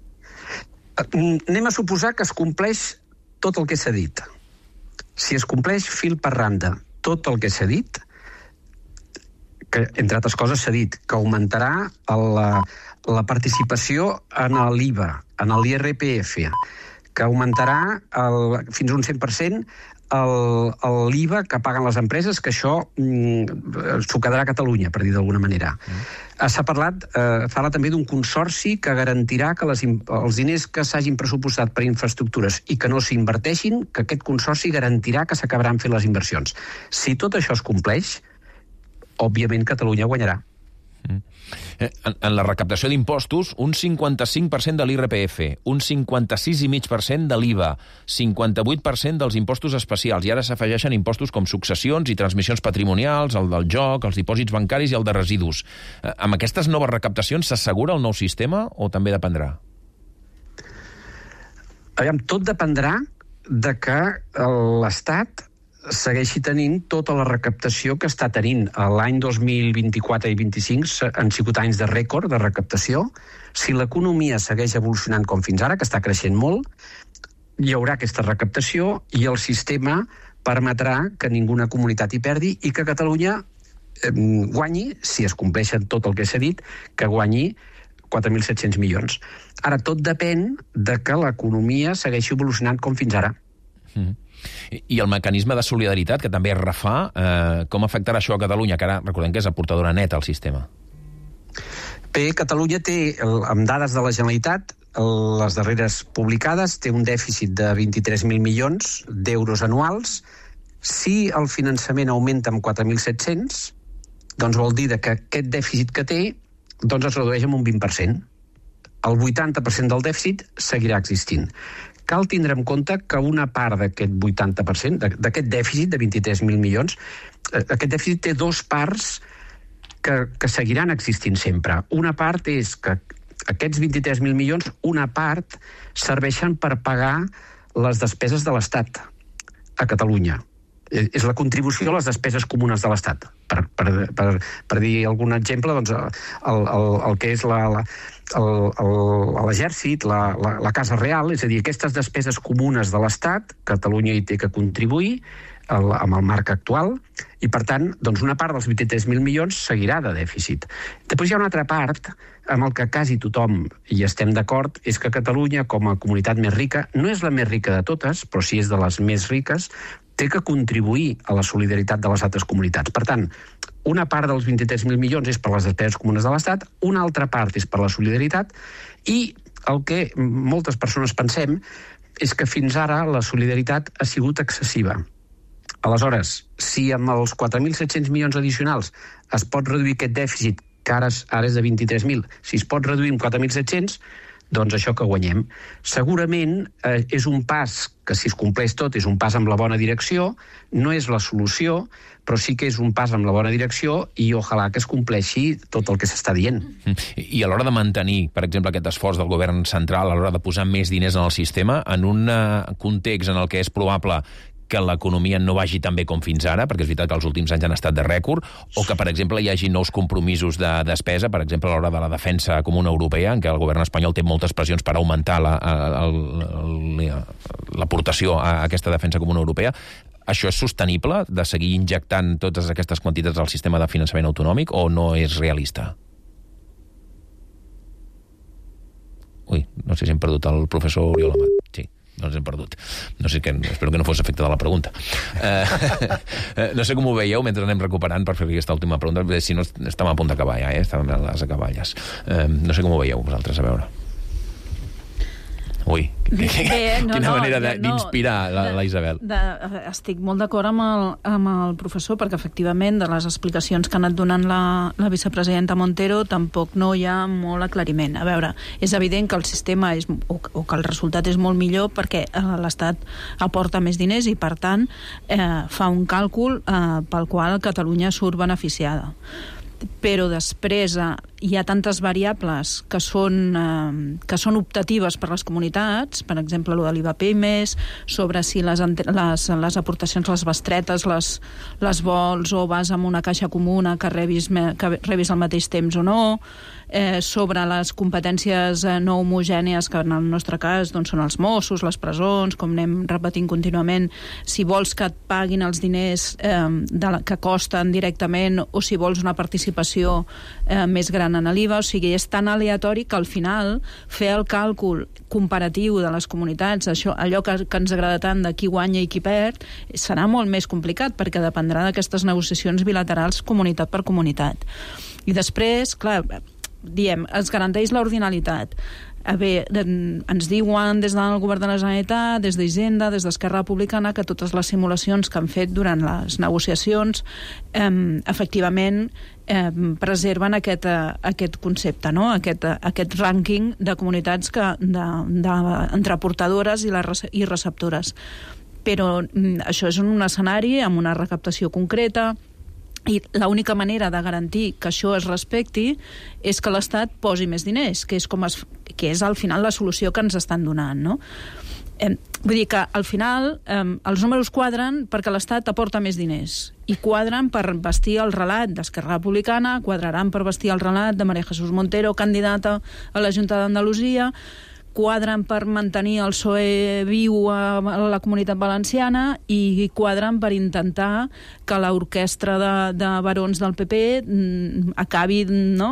Anem a suposar que es compleix tot el que s'ha dit. Si es compleix fil per randa tot el que s'ha dit, que, entre altres coses, s'ha dit que augmentarà la, la participació en l'I V A, en l'I R P F, que augmentarà el, fins a un cent per cent l'I V A que paguen les empreses, que això mm, s'ho quedarà a Catalunya, per dir d'alguna manera. Mm. S'ha parlat, eh, parla també d'un consorci que garantirà que les, els diners que s'hagin pressupostat per infraestructures i que no s'inverteixin, que aquest consorci garantirà que s'acabaran fent les inversions. Si tot això es compleix, òbviament Catalunya guanyarà. Mm. En, en la recaptació d'impostos, un cinquanta-cinc per cent de l'I R P F, un cinquanta-sis coma cinc per cent de l'I V A, cinquanta-vuit per cent dels impostos especials, i ara s'afegeixen impostos com successions i transmissions patrimonials, el del joc, els dipòsits bancaris i el de residus. Eh, amb aquestes noves recaptacions s'assegura el nou sistema o també dependrà? Aviam, tot dependrà de que l'Estat segueixi tenint tota la recaptació que està tenint. L'any dos mil vint-i-quatre i vint-i-cinc han sigut anys de rècord de recaptació. Si l'economia segueix evolucionant com fins ara, que està creixent molt, hi haurà aquesta recaptació i el sistema permetrà que ninguna comunitat hi perdi i que Catalunya eh, guanyi, si es compleixen tot el que s'ha dit, que guanyi quatre mil set-cents milions. Ara, tot depèn de que l'economia segueixi evolucionant com fins ara. Mm. I el mecanisme de solidaritat, que també es refà, eh, com afectarà això a Catalunya, que ara recordem que és aportadora neta al sistema? Bé, Catalunya té, amb dades de la Generalitat, les darreres publicades, té un dèficit de vint-i-tres mil milions d'euros anuals. Si el finançament augmenta amb quatre mil set-cents, doncs vol dir que aquest dèficit que té doncs es redueix amb un vint per cent. El vuitanta per cent del dèficit seguirà existint. Cal tindre en compte que una part d'aquest vuitanta per cent, d'aquest dèficit de vint-i-tres mil milions, aquest dèficit té dos parts que, que seguiran existint sempre. Una part és que aquests vint-i-tres mil milions, una part serveixen per pagar les despeses de l'Estat a Catalunya. És la contribució a les despeses comunes de l'Estat. Per, per, per, per dir algun exemple, doncs, el, el, el que és la, la, l'exèrcit, la, la, la Casa Real, és a dir, aquestes despeses comunes de l'Estat, Catalunya hi té que contribuir el, amb el marc actual, i per tant, doncs una part dels vint-i-tres mil milions seguirà de dèficit. Després hi ha una altra part amb el que quasi tothom hi estem d'acord, és que Catalunya, com a comunitat més rica, no és la més rica de totes, però sí és de les més riques, té que contribuir a la solidaritat de les altres comunitats. Per tant, una part dels vint-i-tres mil milions és per les despeses comunes de l'Estat, una altra part és per la solidaritat, i el que moltes persones pensem és que fins ara la solidaritat ha sigut excessiva. Aleshores, si amb els quatre mil set-cents milions addicionals es pot reduir aquest dèficit, que ara és, ara és de vint-i-tres mil, si es pot reduir amb quatre mil set-cents, doncs això que guanyem. Segurament eh, és un pas que, si es compleix tot, és un pas en la bona direcció, no és la solució, però sí que és un pas en la bona direcció i ojalà que es compleixi tot el que s'està dient. I a l'hora de mantenir, per exemple, aquest esforç del govern central, a l'hora de posar més diners en el sistema, en un context en el que és probable que l'economia no vagi tan bé com fins ara, perquè és veritat que els últims anys han estat de rècord, o que, per exemple, hi hagi nous compromisos de despesa, per exemple, a l'hora de la defensa comuna europea, en què el govern espanyol té moltes pressions per augmentar l'aportació a aquesta defensa comuna europea. Això és sostenible, de seguir injectant totes aquestes quantitats al sistema de finançament autonòmic, o no és realista? Ui, no sé si hem perdut el professor Oriol Amat. Sí. No ens hem perdut. No sé que, espero que no fos efecte de la pregunta. Eh, no sé com ho veieu mentre anem recuperant per fer aquesta última pregunta. Si no, estem a punt d'acabar ja, eh? Estem a les acaballes. Eh, no sé com ho veieu vosaltres, a veure. Ui, Bé, no, quina no, manera d'inspirar no, la, la Isabel. De, de, estic molt d'acord amb, el, amb el professor, perquè efectivament de les explicacions que ha anat donant la, la vicepresidenta Montero tampoc no hi ha molt aclariment. A veure, és evident que el sistema és, o, o que el resultat és molt millor perquè l'Estat aporta més diners i, per tant, eh, fa un càlcul eh, pel qual Catalunya surt beneficiada. Però després, hi ha tantes variables que són, eh, que són optatives per les comunitats, per exemple, lo de l'I V A P M E S, sobre si les, les, les aportacions, les bestretes, les, les vols o vas amb una caixa comuna que rebis, que rebis al mateix temps o no, eh, sobre les competències eh, no homogènies, que en el nostre cas doncs, són els Mossos, les presons, com anem repetint contínuament, si vols que et paguin els diners eh, de la, que costen directament o si vols una participació eh, més gran en l'I V A, o sigui, és tan aleatori que al final fer el càlcul comparatiu de les comunitats, això, allò que, que ens agrada tant de qui guanya i qui perd, serà molt més complicat perquè dependrà d'aquestes negociacions bilaterals comunitat per comunitat. I després, clar, diem, es garanteix l'ordinalitat. A bé, ens diuen des del govern de la Generalitat, des d'Hisenda, des d'Esquerra Republicana, que totes les simulacions que han fet durant les negociacions eh, efectivament eh, preserven aquest, eh, aquest concepte, no? aquest, eh, aquest rànquing de comunitats que, de, de, entre portadores i, les, i receptores. Però mm, això és un escenari amb una recaptació concreta, i l'única manera de garantir que això es respecti és que l'Estat posi més diners, que és, com es, que és al final la solució que ens estan donant, no? Eh, vull dir que al final eh, els números quadren perquè l'Estat aporta més diners i quadren per vestir el relat d'Esquerra Republicana, quadraran per vestir el relat de María Jesús Montero, candidata a la Junta d'Andalusia, quadren per mantenir el P S O E viu a la Comunitat Valenciana i quadren per intentar que l'orquestra de, de barons del P P mm, acabi no,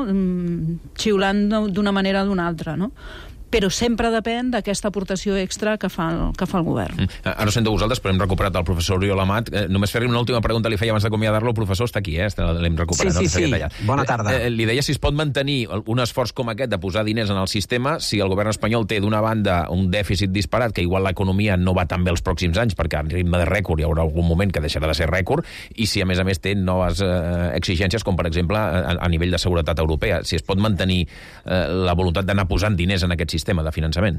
xiulant d'una manera o d'una altra, no? Però sempre depèn d'aquesta aportació extra que fa el, que fa el govern. Mm. Ara ho sento vosaltres, però hem recuperat el professor Oriol Amat. Eh, només fer-li una última pregunta, li feia abans d'acomiadar-lo. El professor està aquí, eh? L'hem recuperat. Sí, sí, no? sí. Bona tarda. Eh, eh, li deia si es pot mantenir un esforç com aquest de posar diners en el sistema si el govern espanyol té d'una banda un dèficit disparat, que igual l'economia no va tan bé els pròxims anys, perquè a ritme de rècord hi haurà algun moment que deixarà de ser rècord, i si a més a més té noves eh, exigències, com per exemple a, a nivell de seguretat europea. Si es pot mantenir eh, la voluntat d'anar posant diners en aquest sistema de finançament.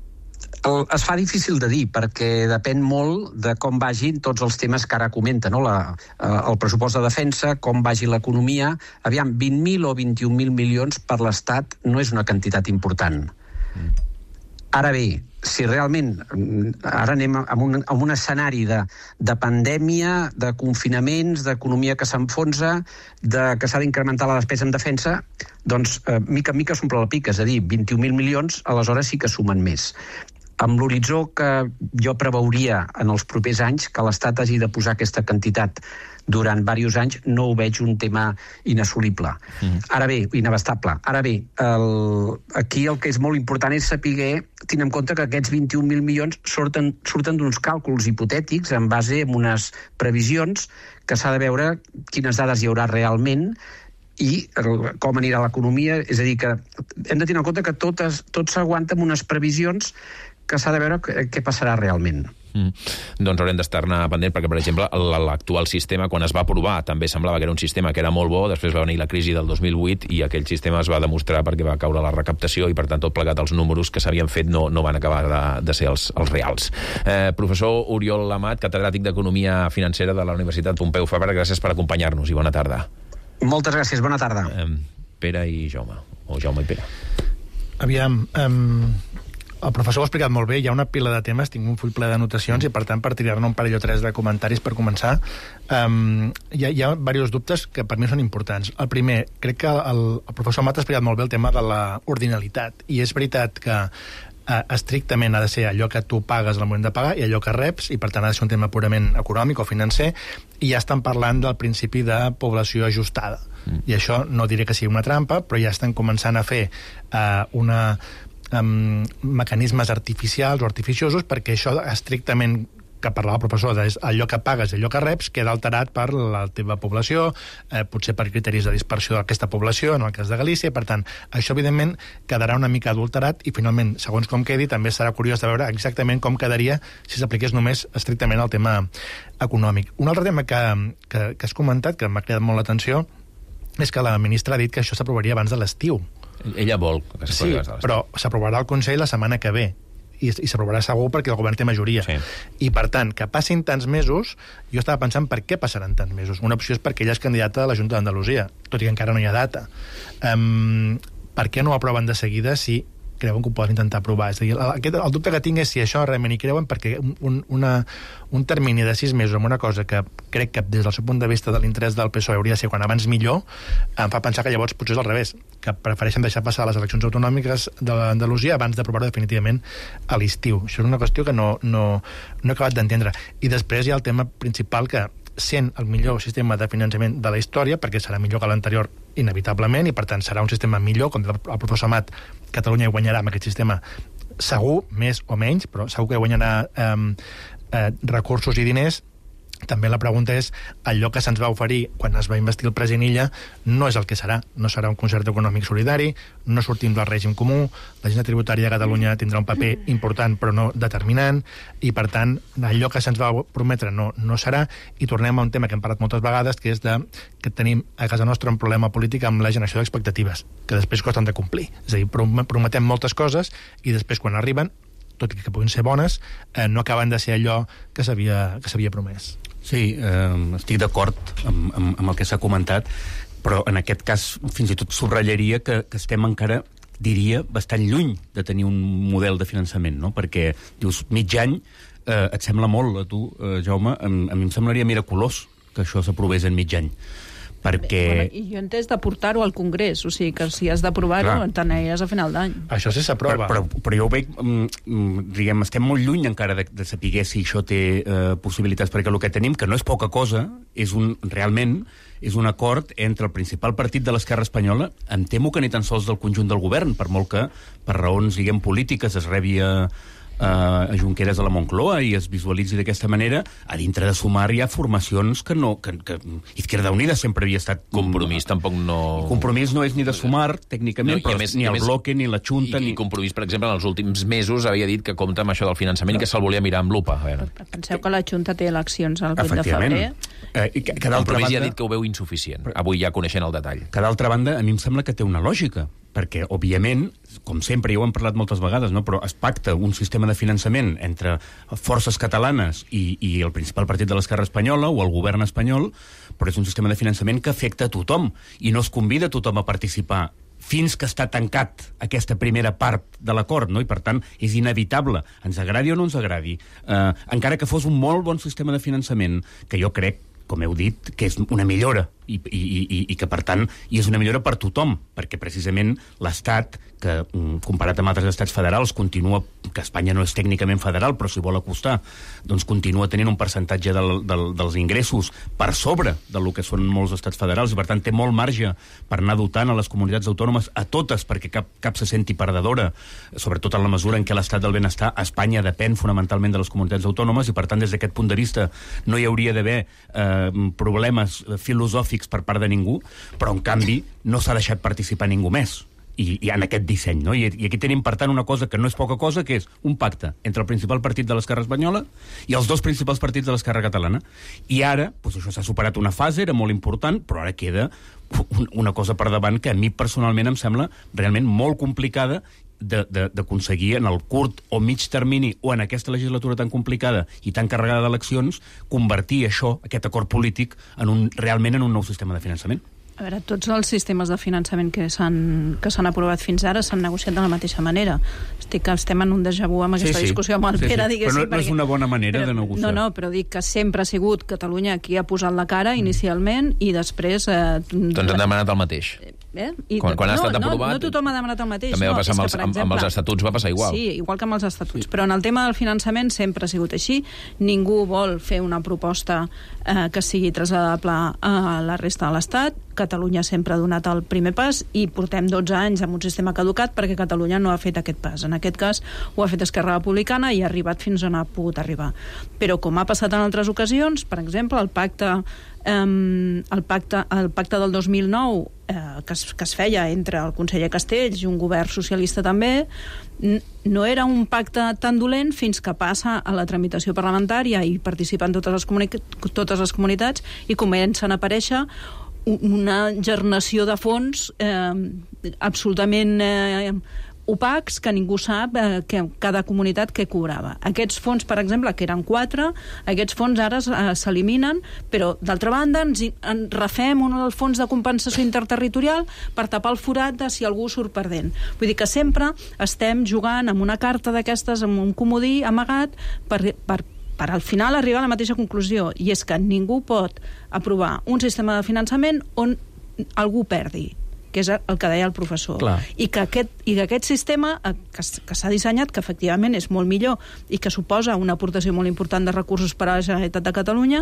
El, es fa difícil de dir, perquè depèn molt de com vagin tots els temes que ara comenta, no? La, el pressupost de defensa, com vagi l'economia. Aviam, vint mil o vint-i-un mil milions per l'Estat no és una quantitat important. Mm. Ara bé, si realment ara anem a un, a un escenari de, de pandèmia, de confinaments, d'economia que s'enfonsa, de que s'ha d'incrementar la despesa en defensa, doncs eh, mica en mica s'omple la pica, és a dir, vint-i-un mil milions, aleshores sí que sumen més. Amb l'horitzó que jo preveuria en els propers anys que l'Estat hagi de posar aquesta quantitat durant diversos anys, no ho veig un tema inassolible. Mm. Ara bé, inabastable. Ara bé, el, aquí el que és molt important és saber, tenint en compte que aquests vint-i-un mil milions surten, surten d'uns càlculs hipotètics en base a unes previsions que s'ha de veure quines dades hi haurà realment i com anirà l'economia. És a dir, que hem de tenir en compte que tot, es, tot s'aguanta amb unes previsions que s'ha de veure què passarà realment. Mm. Doncs haurem d'estar-ne pendent, perquè, per exemple, l'actual sistema, quan es va aprovar, també semblava que era un sistema que era molt bo, després va venir la crisi del dos mil vuit i aquell sistema es va demostrar perquè va caure la recaptació i, per tant, tot plegat els números que s'havien fet no, no van acabar de, de ser els, els reals. Eh, professor Oriol Amat, catedràtic d'Economia Financera de la Universitat Pompeu Fabra, gràcies per acompanyar-nos i bona tarda. Moltes gràcies, bona tarda. Eh, Pere i Jaume, o Jaume i Pere. Aviam, um, el professor ho ha explicat molt bé, hi ha una pila de temes, tinc un full ple d'anotacions i, per tant, per tirar-ne un parell o tres de comentaris per començar, um, hi, ha, hi ha diversos dubtes que per mi són importants. El primer, crec que el, el professor Amat ha explicat molt bé el tema de la ordinalitat, i és veritat que uh, estrictament ha de ser allò que tu pagues al moment de pagar i allò que reps, i per tant ha de ser un tema purament econòmic o financer, i ja estan parlant del principi de població ajustada. Mm. I això no diré que sigui una trampa, però ja estan començant a fer uh, una um, mecanismes artificials o artificiosos perquè això estrictament que parlava el professor, és allò que pagues i allò que reps queda alterat per la teva població, eh, potser per criteris de dispersió d'aquesta població, en el cas de Galícia. Per tant, això evidentment quedarà una mica adulterat i finalment, segons com quedi, també serà curiós de veure exactament com quedaria si s'apliqués només estrictament al tema econòmic. Un altre tema que, que, que has comentat, que m'ha cridat molt l'atenció, és que la ministra ha dit que això s'aprovaria abans de l'estiu. Ella vol que sí, però s'aprovarà al Consell la setmana que ve. i, i s'aprovarà segur perquè el govern té majoria. Sí. I, per tant, que passin tants mesos, jo estava pensant per què passaran tants mesos. Una opció és perquè ella és candidata a la Junta d'Andalusia, tot i que encara no hi ha data. Um, per què no ho aproven de seguida si creuen que ho poden intentar aprovar? És a dir, el, el dubte que tinc és si això realment hi creuen, perquè un, una, un termini de sis mesos amb una cosa que crec que des del seu punt de vista de l'interès del P S O E hauria de ser quan abans millor, em fa pensar que llavors potser és al revés, que prefereixen deixar passar les eleccions autonòmiques d'Andalusia abans d'aprovar-ho definitivament a l'estiu. Això és una qüestió que no, no, no he acabat d'entendre. I després hi ha el tema principal que, sent el millor sistema de finançament de la història, perquè serà millor que l'anterior inevitablement, i per tant serà un sistema millor, com el professor Amat, Catalunya guanyarà amb aquest sistema segur, més o menys, però segur que guanyarà eh, eh, recursos i diners. També la pregunta és, allò que se'ns va oferir quan es va investir el president Illa no és el que serà. No serà un concert econòmic solidari, no sortim del règim comú, l'agenda tributària de Catalunya tindrà un paper important però no determinant, i per tant allò que se'ns va prometre no, no serà, i tornem a un tema que hem parlat moltes vegades, que és de, que tenim a casa nostra un problema polític amb la generació d'expectatives, que després costen de complir. És a dir, prometem moltes coses i després quan arriben, tot i que puguin ser bones, eh, no acaben de ser allò que s'havia que s'havia promès. Sí, eh, estic d'acord amb, amb, amb el que s'ha comentat, però en aquest cas fins i tot subratllaria que, que estem encara, diria, bastant lluny de tenir un model de finançament, no? Perquè dius, mig any, eh, et sembla molt a tu, eh, Jaume, a, a mi em semblaria miraculós que això s'aprovés en mig any. Perquè... Bueno, i jo he entès de portar-ho al Congrés, o sigui que si has d'aprovar-ho t'aneies a final d'any. Això sí s'aprova. Però, però, però jo ho veig, diguem, estem molt lluny encara de, de saber si això té eh, possibilitats, perquè el que tenim, que no és poca cosa, és un, realment és un acord entre el principal partit de l'esquerra espanyola, em temo que ni tan sols del conjunt del govern, per molt que per raons, diguem, polítiques es rebi a a Junqueras a la Moncloa i es visualitzi d'aquesta manera, a dintre de Sumar hi ha formacions que no... Que, que Izquierda Unida sempre havia estat... Compromís tampoc no... Compromís no és ni de Sumar, tècnicament, no, però més, ni el més, Bloque, ni la Junta... I, ni... I Compromís, per exemple, en els últims mesos havia dit que compta amb això del finançament no. i que se'l volia mirar amb lupa. A veure. Penseu que la Junta té eleccions el vuit de febrer. Eh, que, que Compromís banda... ja ha dit que ho veu insuficient. Avui ja coneixent el detall. Que d'altra banda, a mi em sembla que té una lògica, perquè, òbviament, com sempre, ja ho hem parlat moltes vegades, no? Però es pacta un sistema de finançament entre forces catalanes i, i el principal partit de l'esquerra espanyola o el govern espanyol, però és un sistema de finançament que afecta a tothom i no es convida a tothom a participar fins que està tancat aquesta primera part de l'acord, no? I per tant és inevitable, ens agradi o no ens agradi, eh, encara que fos un molt bon sistema de finançament, que jo crec, com heu dit, que és una millora i, i, i, i que, per tant, i és una millora per tothom, perquè precisament l'Estat, que comparat amb altres estats federals continua, que Espanya no és tècnicament federal, però s'hi vol acostar, doncs continua tenint un percentatge del, del, dels ingressos per sobre del que són molts estats federals, i per tant té molt marge per anar dotant a les comunitats autònomes, a totes, perquè cap, cap se senti perdedora, sobretot en la mesura en què l'estat del benestar a Espanya depèn fonamentalment de les comunitats autònomes, i per tant des d'aquest punt de vista no hi hauria d'haver eh, problemes filosòfics per part de ningú, però en canvi no s'ha deixat participar ningú més i, i en aquest disseny, no? I, i aquí tenim per tant una cosa que no és poca cosa, que és un pacte entre el principal partit de l'esquerra espanyola i els dos principals partits de l'esquerra catalana, i ara, doncs això s'ha superat una fase, era molt important, però ara queda un, una cosa per davant que a mi personalment em sembla realment molt complicada d'aconseguir en el curt o mig termini o en aquesta legislatura tan complicada i tan carregada d'eleccions, convertir això, aquest acord polític, en un, realment en un nou sistema de finançament. A veure, tots els sistemes de finançament que s'han que s'han aprovat fins ara s'han negociat de la mateixa manera. Estic que estem en un déjà vu amb aquesta sí, sí. discussió amb el sí, Pere, sí. diguéssim. Però no, no és una bona manera però, de negociar. No, no, però dic que sempre ha sigut Catalunya qui ha posat la cara inicialment i després... Eh, doncs han demanat el mateix. Eh? I, quan, quan ha no, estat aprovat... No, no tothom ha demanat el mateix. També va passar no, amb, els, que, exemple, amb els estatuts, va passar igual. Sí, igual que amb els estatuts. Però en el tema del finançament sempre ha sigut així. Ningú vol fer una proposta eh, que sigui traslladable a la resta de l'Estat. Catalunya sempre ha donat el primer pas i portem dotze anys amb un sistema caducat perquè Catalunya no ha fet aquest pas. En aquest cas ho ha fet Esquerra Republicana i ha arribat fins on ha pogut arribar. Però com ha passat en altres ocasions, per exemple, el pacte Um, el, pacte, el pacte del dos mil nou eh, que, es, que es feia entre el conseller Castells i un govern socialista també, no era un pacte tan dolent fins que passa a la tramitació parlamentària i participen totes les, comuni totes les comunitats i comencen a aparèixer una gernació de fons eh, absolutament eh, opacs, que ningú sap eh, que cada comunitat què cobrava. Aquests fons, per exemple, que eren quatre, aquests fons ara eh, s'eliminen, però, d'altra banda, ens, en refem un del fons de compensació interterritorial per tapar el forat de si algú surt perdent. Vull dir que sempre estem jugant amb una carta d'aquestes, amb un comodí amagat, per, per, per al final arribar a la mateixa conclusió, i és que ningú pot aprovar un sistema de finançament on algú perdi, que és el que deia el professor. Clar. I que aquest, i que aquest sistema que, que s'ha dissenyat, que efectivament és molt millor i que suposa una aportació molt important de recursos per a la Generalitat de Catalunya,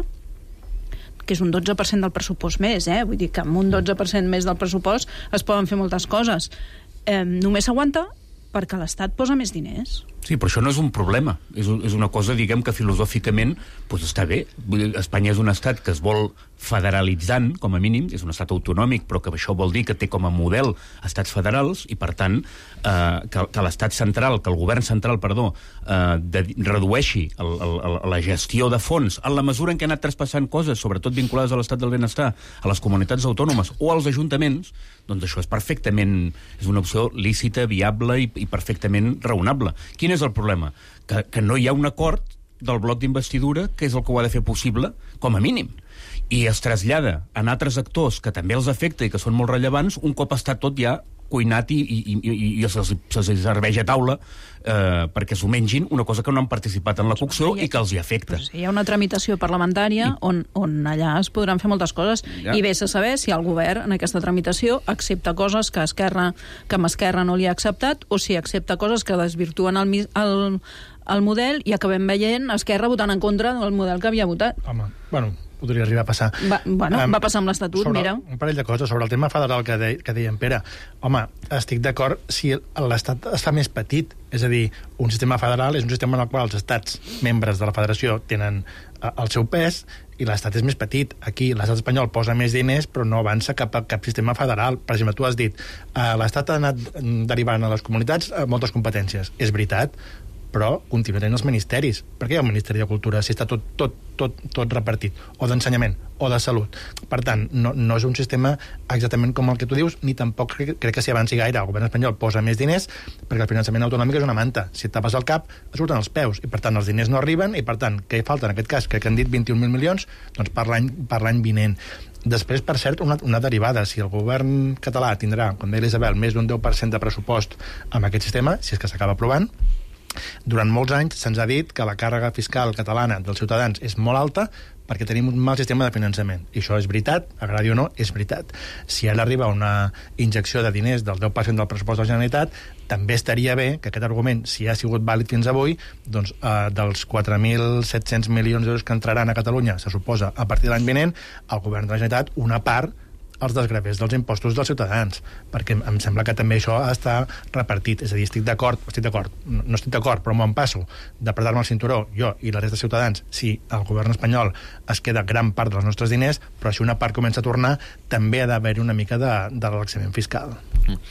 que és un dotze per cent del pressupost més, eh? Vull dir que amb un dotze per cent més del pressupost es poden fer moltes coses. Eh, només s'aguanta perquè l'Estat posa més diners. Sí, però això no és un problema. És, un, és una cosa, diguem, que filosòficament pues, està bé. Vull dir, Espanya és un estat que es vol federalitzant, com a mínim, és un estat autonòmic, però que això vol dir que té com a model estats federals, i per tant eh, que, que l'estat central, que el govern central, perdó, eh, de, redueixi el, el, el, la gestió de fons en la mesura en què ha anat traspassant coses, sobretot vinculades a l'estat del benestar, a les comunitats autònomes o als ajuntaments, doncs això és perfectament, és una opció lícita, viable i, i perfectament raonable. Quin és el problema? Que, que no hi ha un acord del bloc d'investidura que és el que ho ha de fer possible, com a mínim. I es trasllada en altres actors que també els afecta i que són molt rellevants un cop està tot ja cuinat i, i, i, i se'ls se serveix a taula eh, perquè s'ho mengin, una cosa que no han participat en la cocció i que els hi afecta. Sí, hi ha una tramitació parlamentària I... on, on allà es podran fer moltes coses ja. I vés a saber si el govern en aquesta tramitació accepta coses que Esquerra que amb Esquerra no li ha acceptat o si accepta coses que desvirtuen el, el, el model i acabem veient Esquerra votant en contra del model que havia votat. Home, bueno, podria arribar a passar. Va, bueno, um, va passar amb l'Estatut, mira. Un parell de coses sobre el tema federal que, de, que deia en Pere. Home, estic d'acord si l'Estat es fa més petit, és a dir, un sistema federal és un sistema en el qual els estats membres de la federació tenen uh, el seu pes i l'Estat és més petit. Aquí l'estat espanyol posa més diners però no avança cap a cap sistema federal. Per exemple, tu has dit uh, l'Estat ha anat derivant a les comunitats uh, moltes competències. És veritat, però continuarem els ministeris. Per què hi ha un Ministeri de Cultura si està tot, tot, tot, tot repartit? O d'ensenyament, o de salut. Per tant, no, no és un sistema exactament com el que tu dius, ni tampoc crec, crec que s'hi avanci gaire. El govern espanyol posa més diners perquè el finançament autonòmic és una manta. Si et tapes el cap, et surten els peus, i per tant els diners no arriben, i per tant, què hi falta en aquest cas? Crec que han dit vint-i-un mil milions, doncs per l'any per l'any vinent. Després, per cert, una, una derivada. Si el govern català tindrà, com deia l'Isabel, més d'un deu per cent de pressupost amb aquest sistema, si és que s'acaba aprovant, durant molts anys se'ns ha dit que la càrrega fiscal catalana dels ciutadans és molt alta perquè tenim un mal sistema de finançament. I això és veritat, agradi o no, és veritat. Si ara arriba una injecció de diners del deu per cent del pressupost de la Generalitat, també estaria bé que aquest argument, si ha sigut vàlid fins avui, doncs eh, dels quatre mil set-cents milions d'euros que entraran a Catalunya, se suposa, a partir de l'any vinent, el govern de la Generalitat, una part els desgravers dels impostos dels ciutadans, perquè em sembla que també això està repartit. És a dir, estic d'acord, estic d'acord, no, no estic d'acord, però me'n passo d'apretar-me el cinturó, jo i la resta de ciutadans, si el govern espanyol es queda gran part dels nostres diners, però si una part comença a tornar, també ha d'haver-hi una mica de, de relaxament fiscal. Mm.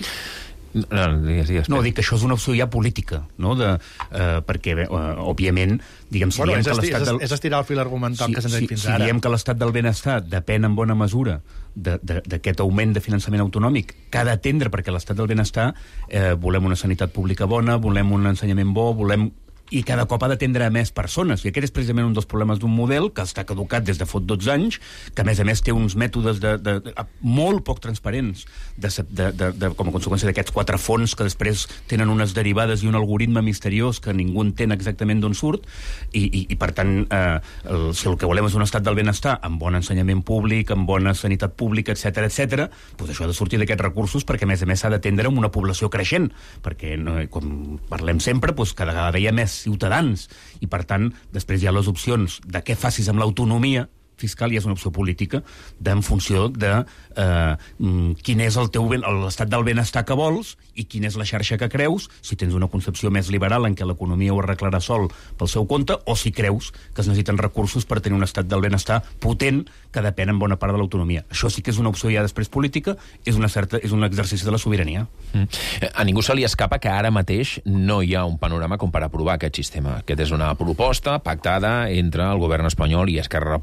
No, digues, digues, no, dic que això és una opció ja política, no? De, eh, perquè, eh, òbviament, diguem, si bueno, diem és, que l'estat del... és estirar el fil argumental si, que se'ns ha dit fins si, ara. Si diem que l'estat del benestar depèn en bona mesura d'aquest augment de finançament autonòmic, que ha d'atendre, perquè l'estat del benestar eh, volem una sanitat pública bona, volem un ensenyament bo, volem i cada cop ha d'atendre a més persones. I aquest és precisament un dels problemes d'un model que està caducat des de fot dotze anys, que a més a més té uns mètodes de, de, de, molt poc transparents de, de, de, de, com a conseqüència d'aquests quatre fons que després tenen unes derivades i un algoritme misteriós que ningú entén exactament d'on surt i, i, i per tant eh, el, si el que volem és un estat del benestar amb bon ensenyament públic, amb bona sanitat pública, etc etc, doncs això ha de sortir d'aquests recursos perquè a més a més s'ha d'atendre amb una població creixent, perquè no, com parlem sempre, doncs cada vegada hi ha més ciutadans, i per tant després hi ha les opcions de què facis amb l'autonomia fiscal, i és una opció política en funció de eh, quin és el teu l'estat del benestar que vols i quina és la xarxa que creus, si tens una concepció més liberal en què l'economia ho arreglarà sol pel seu compte, o si creus que es necessiten recursos per tenir un estat del benestar potent que depèn en bona part de l'autonomia. Això sí que és una opció ja després política, és, una certa, és un exercici de la sobirania. Mm. A ningú se li escapa que ara mateix no hi ha un panorama com per aprovar aquest sistema. Aquest és una proposta pactada entre el govern espanyol i Esquerra Republicana,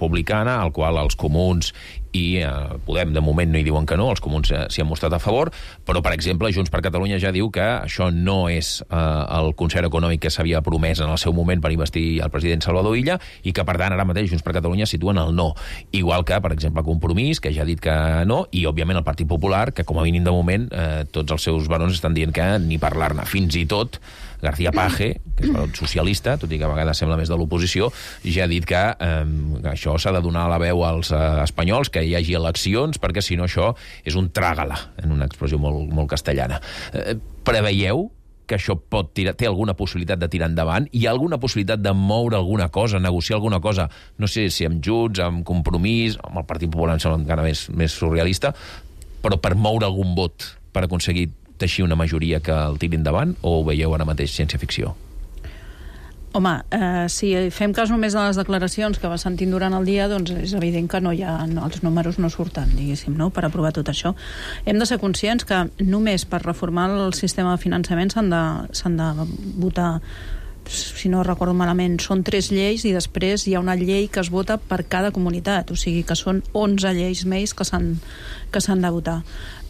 Catalana, al qual els comuns i eh, Podem, de moment, no hi diuen que no, els comuns eh, s'hi han mostrat a favor, però, per exemple, Junts per Catalunya ja diu que això no és eh, el concert econòmic que s'havia promès en el seu moment per investir el president Salvador Illa i que, per tant, ara mateix Junts per Catalunya situen el no. Igual que, per exemple, Compromís, que ja ha dit que no, i, òbviament, el Partit Popular, que, com a mínim de moment, eh, tots els seus barons estan dient que ni parlar-ne. Fins i tot García Page, que és baró socialista, tot i que a vegades sembla més de l'oposició, ja ha dit que eh, això s'ha de donar la veu als eh, espanyols, que hi hagi eleccions, perquè si no això és un tràgala, en una expressió molt, molt castellana. Eh, preveieu que això pot tirar, té alguna possibilitat de tirar endavant? Hi ha alguna possibilitat de moure alguna cosa, negociar alguna cosa, no sé si amb Junts, amb Compromís, amb el Partit Popular em sembla encara més, més surrealista, però per moure algun vot, per aconseguir teixir una majoria que el tiri endavant, o ho veieu ara mateix ciència-ficció? Home, eh, si fem cas només de les declaracions que va sentint durant el dia, doncs és evident que no hi ha, no, els números no surten, diguéssim, no?, per aprovar tot això. Hem de ser conscients que només per reformar el sistema de finançament s'han de, s'han de votar, si no recordo malament, són tres lleis i després hi ha una llei que es vota per cada comunitat, o sigui que són onze lleis més que s'han, que s'han de votar.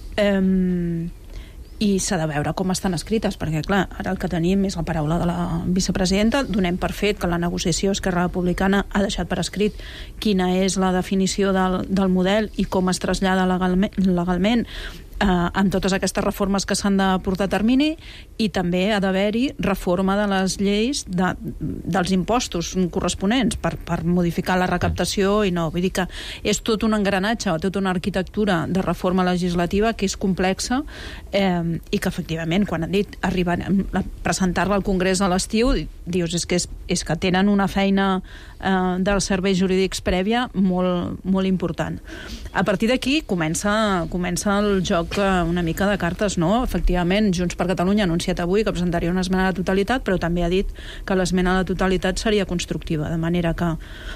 Eh, i s'ha de veure com estan escrites, perquè, clar, ara el que tenim és la paraula de la vicepresidenta, donem per fet que la negociació Esquerra Republicana ha deixat per escrit quina és la definició del, del model i com es trasllada legalment, legalment eh, en totes aquestes reformes que s'han de portar a termini, i també ha d'haver-hi reforma de les lleis de, dels impostos corresponents per, per modificar la recaptació i no, vull dir que és tot un engranatge o tota una arquitectura de reforma legislativa que és complexa eh, i que efectivament quan han dit arribar a presentar-la al Congrés a l'estiu, dius, és que, és, és que tenen una feina eh, dels serveis jurídics prèvia molt, molt important. A partir d'aquí comença, comença el joc eh, una mica de cartes, no? Efectivament, Junts per Catalunya ha anunciat avui que presentaria una esmena a la totalitat, però també ha dit que l'esmena a la totalitat seria constructiva, de manera que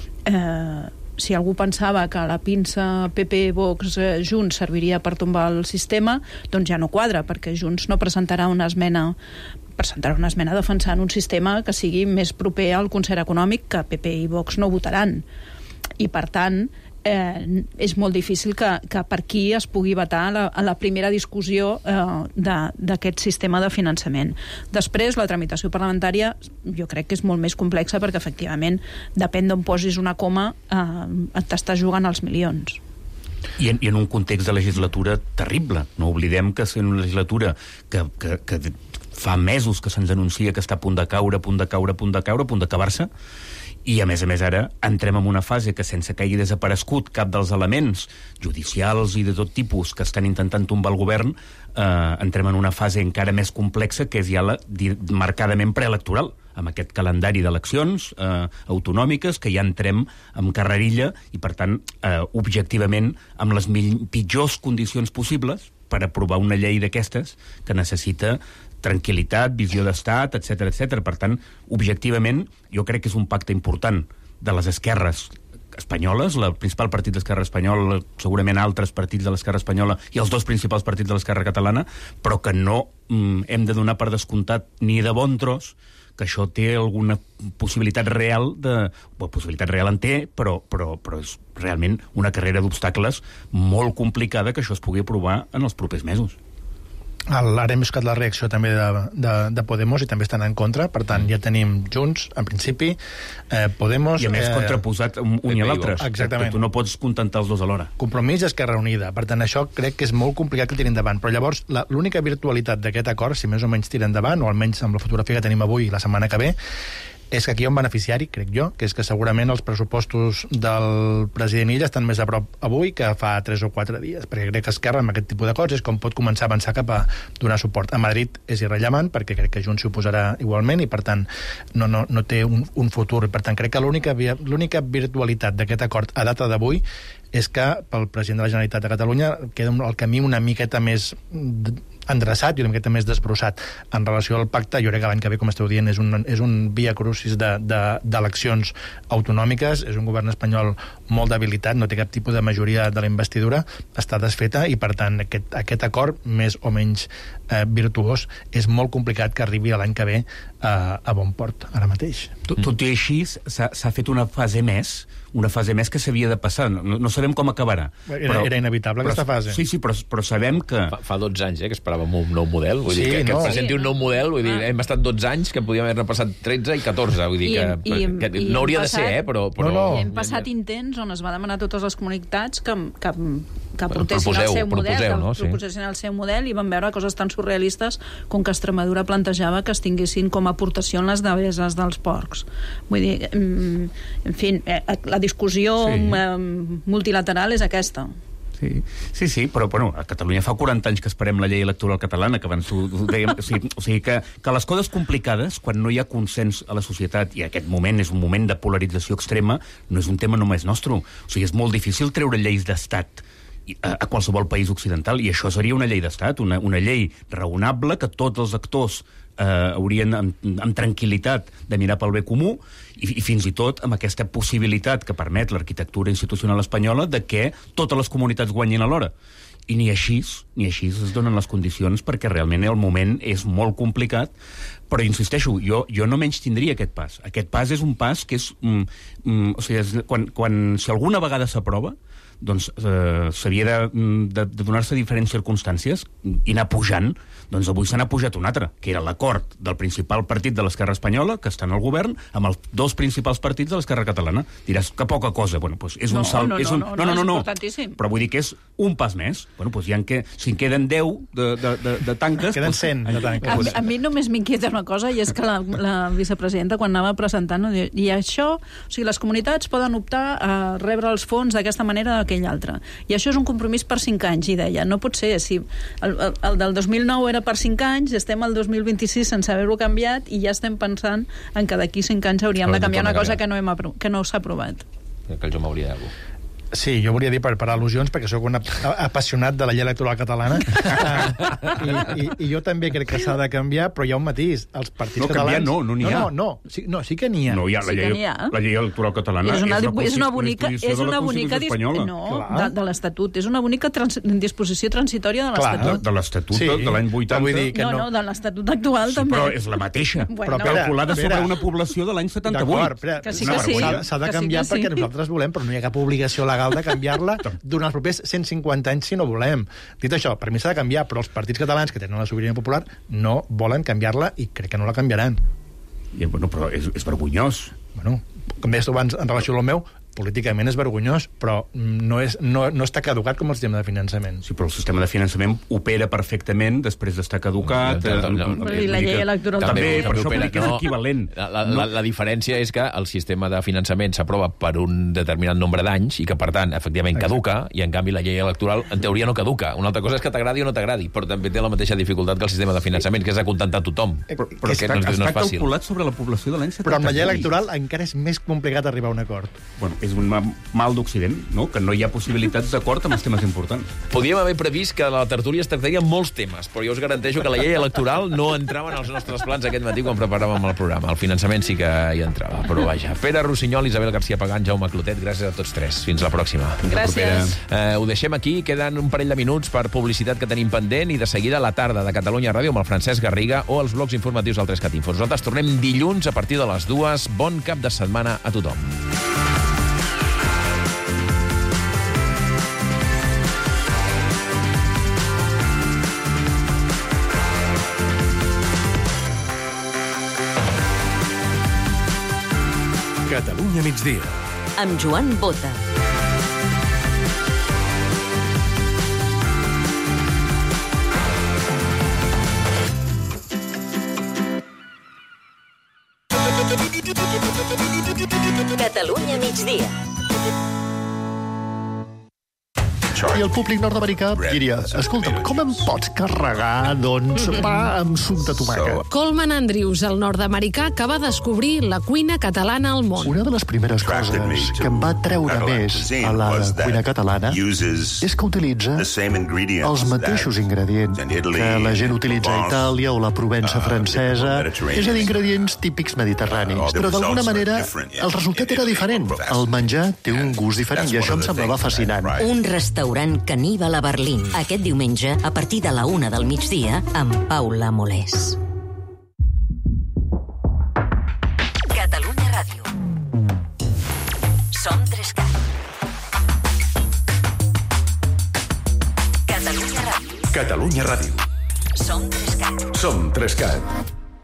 eh, si algú pensava que la pinça P P, Vox, eh, Junts serviria per tombar el sistema, doncs ja no quadra, perquè Junts no presentarà una esmena presentarà una esmena defensant un sistema que sigui més proper al concert econòmic, que P P i Vox no votaran. I, per tant, Eh, és molt difícil que, que per aquí es pugui vetar la, a la primera discussió eh, d'aquest sistema de finançament. Després, la tramitació parlamentària jo crec que és molt més complexa perquè, efectivament, depèn d'on posis una coma, eh, t'estàs jugant als milions. I en, I en un context de legislatura terrible. No oblidem que és una legislatura que, que, que fa mesos que se'ns anuncia que està a punt de caure, a punt de caure, a punt de caure, a punt d'acabar-se, i a més a més ara entrem en una fase que sense que hagi desaparegut cap dels elements judicials i de tot tipus que estan intentant tombar el govern, eh, entrem en una fase encara més complexa que és ja la marcadament preelectoral, amb aquest calendari d'eleccions eh, autonòmiques que ja entrem amb carrerilla i per tant eh, objectivament amb les pitjors condicions possibles per aprovar una llei d'aquestes que necessita tranquil·litat, visió d'estat, etcètera, etcètera. Per tant, objectivament, jo crec que és un pacte important de les esquerres espanyoles, el principal partit d'Esquerra Espanyola, segurament altres partits de l'Esquerra Espanyola i els dos principals partits de l'Esquerra Catalana, però que no mm, hem de donar per descomptat ni de bon tros que això té alguna possibilitat real de... Bueno, possibilitat real en té, però, però, però és realment una carrera d'obstacles molt complicada que això es pugui aprovar en els propers mesos. Ara hem buscat la reacció també de, de, de Podemos i també estan en contra, per tant ja tenim Junts, en principi, eh, Podemos... I a més eh, contraposat un i l'altre. Exactament. Que tu no pots contentar els dos alhora. Compromís i Esquerra Unida. Per tant, això crec que és molt complicat que tiri endavant. Però llavors, l'única virtualitat d'aquest acord, si més o menys tira endavant, o almenys amb la fotografia que tenim avui i la setmana que ve, és que aquí hi ha un beneficiari, crec jo, que és que segurament els pressupostos del president Illa estan més a prop avui que fa tres o quatre dies, perquè crec que Esquerra amb aquest tipus de coses és com pot començar a avançar cap a donar suport. A Madrid és irrellevant, perquè crec que Junts s'hi oposarà igualment i, per tant, no, no, no té un, un futur. Per tant, crec que l'única l'única virtualitat d'aquest acord a data d'avui és que pel president de la Generalitat de Catalunya queda el camí una miqueta més endreçat i una miqueta més desbrossat en relació al pacte. Jo crec que l'any que ve, com esteu dient, és un, és un via crucis d'eleccions de, de, autonòmiques, és un govern espanyol molt debilitat, no té cap tipus de majoria de la investidura, està desfeta i, per tant, aquest, aquest acord, més o menys eh, virtuós, és molt complicat que arribi l'any que ve eh, a bon port, ara mateix. Tot, tot i així, s'ha fet una fase més, una fase més que s'havia de passar. No, no sabem com acabarà. Era, però, era inevitable, però, aquesta fase. Sí, sí, però, però sabem que... Fa, fa dotze anys, eh, que esperàvem un nou model. Vull sí, dir, que, que no. presenti un nou model, vull dir, hem estat dotze anys que podíem haver passat tretze i catorze. Vull dir I, que, i, que i no hauria passat, de ser, eh, però... però... No, no. Hem passat intents on es va demanar a totes les comunitats que, que, que portessin proposeu, el seu model, proposeu, que no? Sí. proposessin el seu model, i vam veure coses tan surrealistes com que Extremadura plantejava que es tinguessin com a aportació en les deveses dels porcs. Vull dir, en fi, la discussió sí. multilateral és aquesta. Sí, sí, sí, però bueno, a Catalunya fa quaranta anys que esperem la llei electoral catalana, que abans ho, ho dèiem, o sigui, o sigui que, que les coses complicades, quan no hi ha consens a la societat, i aquest moment és un moment de polarització extrema, no és un tema només nostre. O sigui, és molt difícil treure lleis d'estat a, a qualsevol país occidental, i això seria una llei d'estat, una, una llei raonable que tots els actors eh, haurien amb, amb tranquil·litat de mirar pel bé comú, i, i fins i tot amb aquesta possibilitat que permet l'arquitectura institucional espanyola de que totes les comunitats guanyin alhora. I ni així, ni així es donen les condicions, perquè realment el moment és molt complicat. Però insisteixo, jo, jo no menys tindria aquest pas. Aquest pas és un pas que és... Mm, mm, o sigui, és, quan, quan, si alguna vegada s'aprova, doncs eh, s'havia de, de, de donar-se diferents circumstàncies i anar pujant. Doncs avui se n'ha pujat un altre, que era l'acord del principal partit de l'Esquerra Espanyola, que està en el govern, amb els dos principals partits de l'Esquerra Catalana. Diràs que poca cosa. Bueno, doncs és un no, salt... No, no, és un, no, no, no, no, no, no, no. Però vull dir que és un pas més. Bueno, doncs hi ha que... Si en queden deu de, de, de, de tanques... Queden cent de tanques. A, a mi només m'inquieta una cosa, i és que la, la vicepresidenta, quan anava presentant, no, i això, o sigui, les comunitats poden optar a rebre els fons d'aquesta manera o d'aquella altra. I això és un compromís per cinc anys, i deia, no pot ser, si el, el, el del dos mil nou era per cinc anys, estem al dos mil vint-i-sis sense haver-ho canviat, i ja estem pensant en que d'aquí cinc anys hauríem de canviar una cosa que no, hem apro que no s'ha aprovat. Que el jo m'hauria de... Sí, jo volia dir per, per al·lusions, perquè sóc un apassionat de la llei electoral catalana, I, i, i jo també crec que s'ha de canviar, però hi ha un matís. Els partits no, catalans... Canviar, no, no n'hi ha. No, no, no, sí, no, sí que n'hi ha. No hi ha, la, sí llei, ha. la llei electoral catalana és una, és una, és una bonica, és una bonica espanyola. No, de, de l'Estatut. És una bonica trans, disposició transitòria de l'Estatut. De, de l'Estatut sí, de l'any vuitanta. Vull dir que no, no, no, de l'Estatut actual sí, també. Però és la mateixa. Bueno, però calculada sobre una població de l'any setanta-vuit. Que sí que sí. S'ha de canviar sí, perquè nosaltres volem, però no hi ha cap obligació legal de canviar-la durant els propers cent cinquanta anys si no volem. Dit això, per mi s'ha de canviar, però els partits catalans que tenen la sobirania popular no volen canviar-la i crec que no la canviaran. I, bueno, però és, és vergonyós. Bueno, com deies tu abans en relació al meu, políticament és vergonyós, però no, és, no, no està caducat com el sistema de finançament. Sí, però el sistema de finançament opera perfectament després d'estar caducat. No, no, no, no. I la llei electoral també. També, Per això opera, que és no. equivalent. La, la, la, la diferència és que el sistema de finançament s'aprova per un determinat nombre d'anys i que, per tant, efectivament caduca, i en canvi la llei electoral, en teoria, no caduca. Una altra cosa és que t'agradi o no t'agradi, però també té la mateixa dificultat que el sistema de finançament, que és acontentar tothom. Però, però que està, no, està no és fàcil. calculat sobre la població de l'any setanta-vuit. Però amb la llei electoral encara és més complicat arribar a un acord. Bueno, és un mal d'Occident, no? Que no hi ha possibilitats d'acord amb els temes importants. Podíem haver previst que a la tertúlia es tractaria molts temes, però jo us garanteixo que la llei electoral no entrava en els nostres plans aquest matí quan preparàvem el programa. El finançament sí que hi entrava, però vaja. Pere Rossinyol, Isabel García Pagán, Jaume Clotet, gràcies a tots tres. Fins la pròxima. Gràcies. Eh, ho deixem aquí, queden un parell de minuts per publicitat que tenim pendent i de seguida la tarda de Catalunya Ràdio amb el Francesc Garriga o els blocs informatius del tres cat info. Nosaltres tornem dilluns a partir de les dues. Bon cap de setmana a tothom. Catalunya migdia. Amb Joan Bota. Catalunya migdia. I el públic nord-americà diria, escolta'm, com em pots carregar, doncs, pa amb suc de tomàquet? Coleman Andrews, el nord-americà que va descobrir la cuina catalana al món. Una de les primeres coses que em va treure més a la cuina catalana és que utilitza els mateixos ingredients que la gent utilitza a Itàlia o la Provença francesa, és a dir, ingredients típics mediterranis. Però d'alguna manera el resultat era diferent. El menjar té un gust diferent i això em semblava fascinant. Un restaurant caníbal a Berlín. Aquest diumenge, a partir de la una del migdia, amb Paula Molés. Catalunya Ràdio. Som tres. Trescat. Catalunya Ràdio. Catalunya Ràdio. Som Trescat. Som Trescat.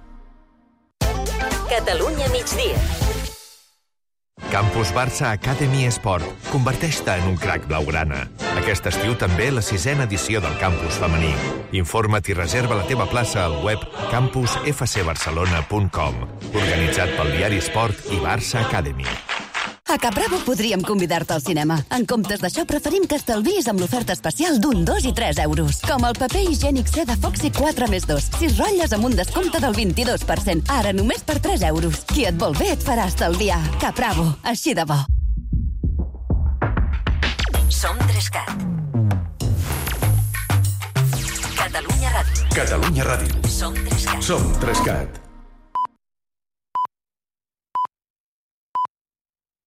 Catalunya migdia. Campus Barça Academy Esport. Converteix-te en un crac blaugrana. Aquest estiu també la sisena edició del campus femení. Informa't i reserva la teva plaça al web campus f c barcelona punt com. Organitzat pel diari Esport i Barça Academy. A Capravo podríem convidar-te al cinema. En comptes d'això, preferim que estalvis amb l'oferta especial d'un, dos i tres euros. Com el paper higiènic C de Foxy quatre més dos. sis rotlles amb un descompte del vint-i-dos per cent. Ara només per tres euros. Qui et vol bé et farà estalviar. Capravo, així de bo. Som Trescat. Catalunya Ràdio. Catalunya Ràdio. Som Trescat. Som Trescat.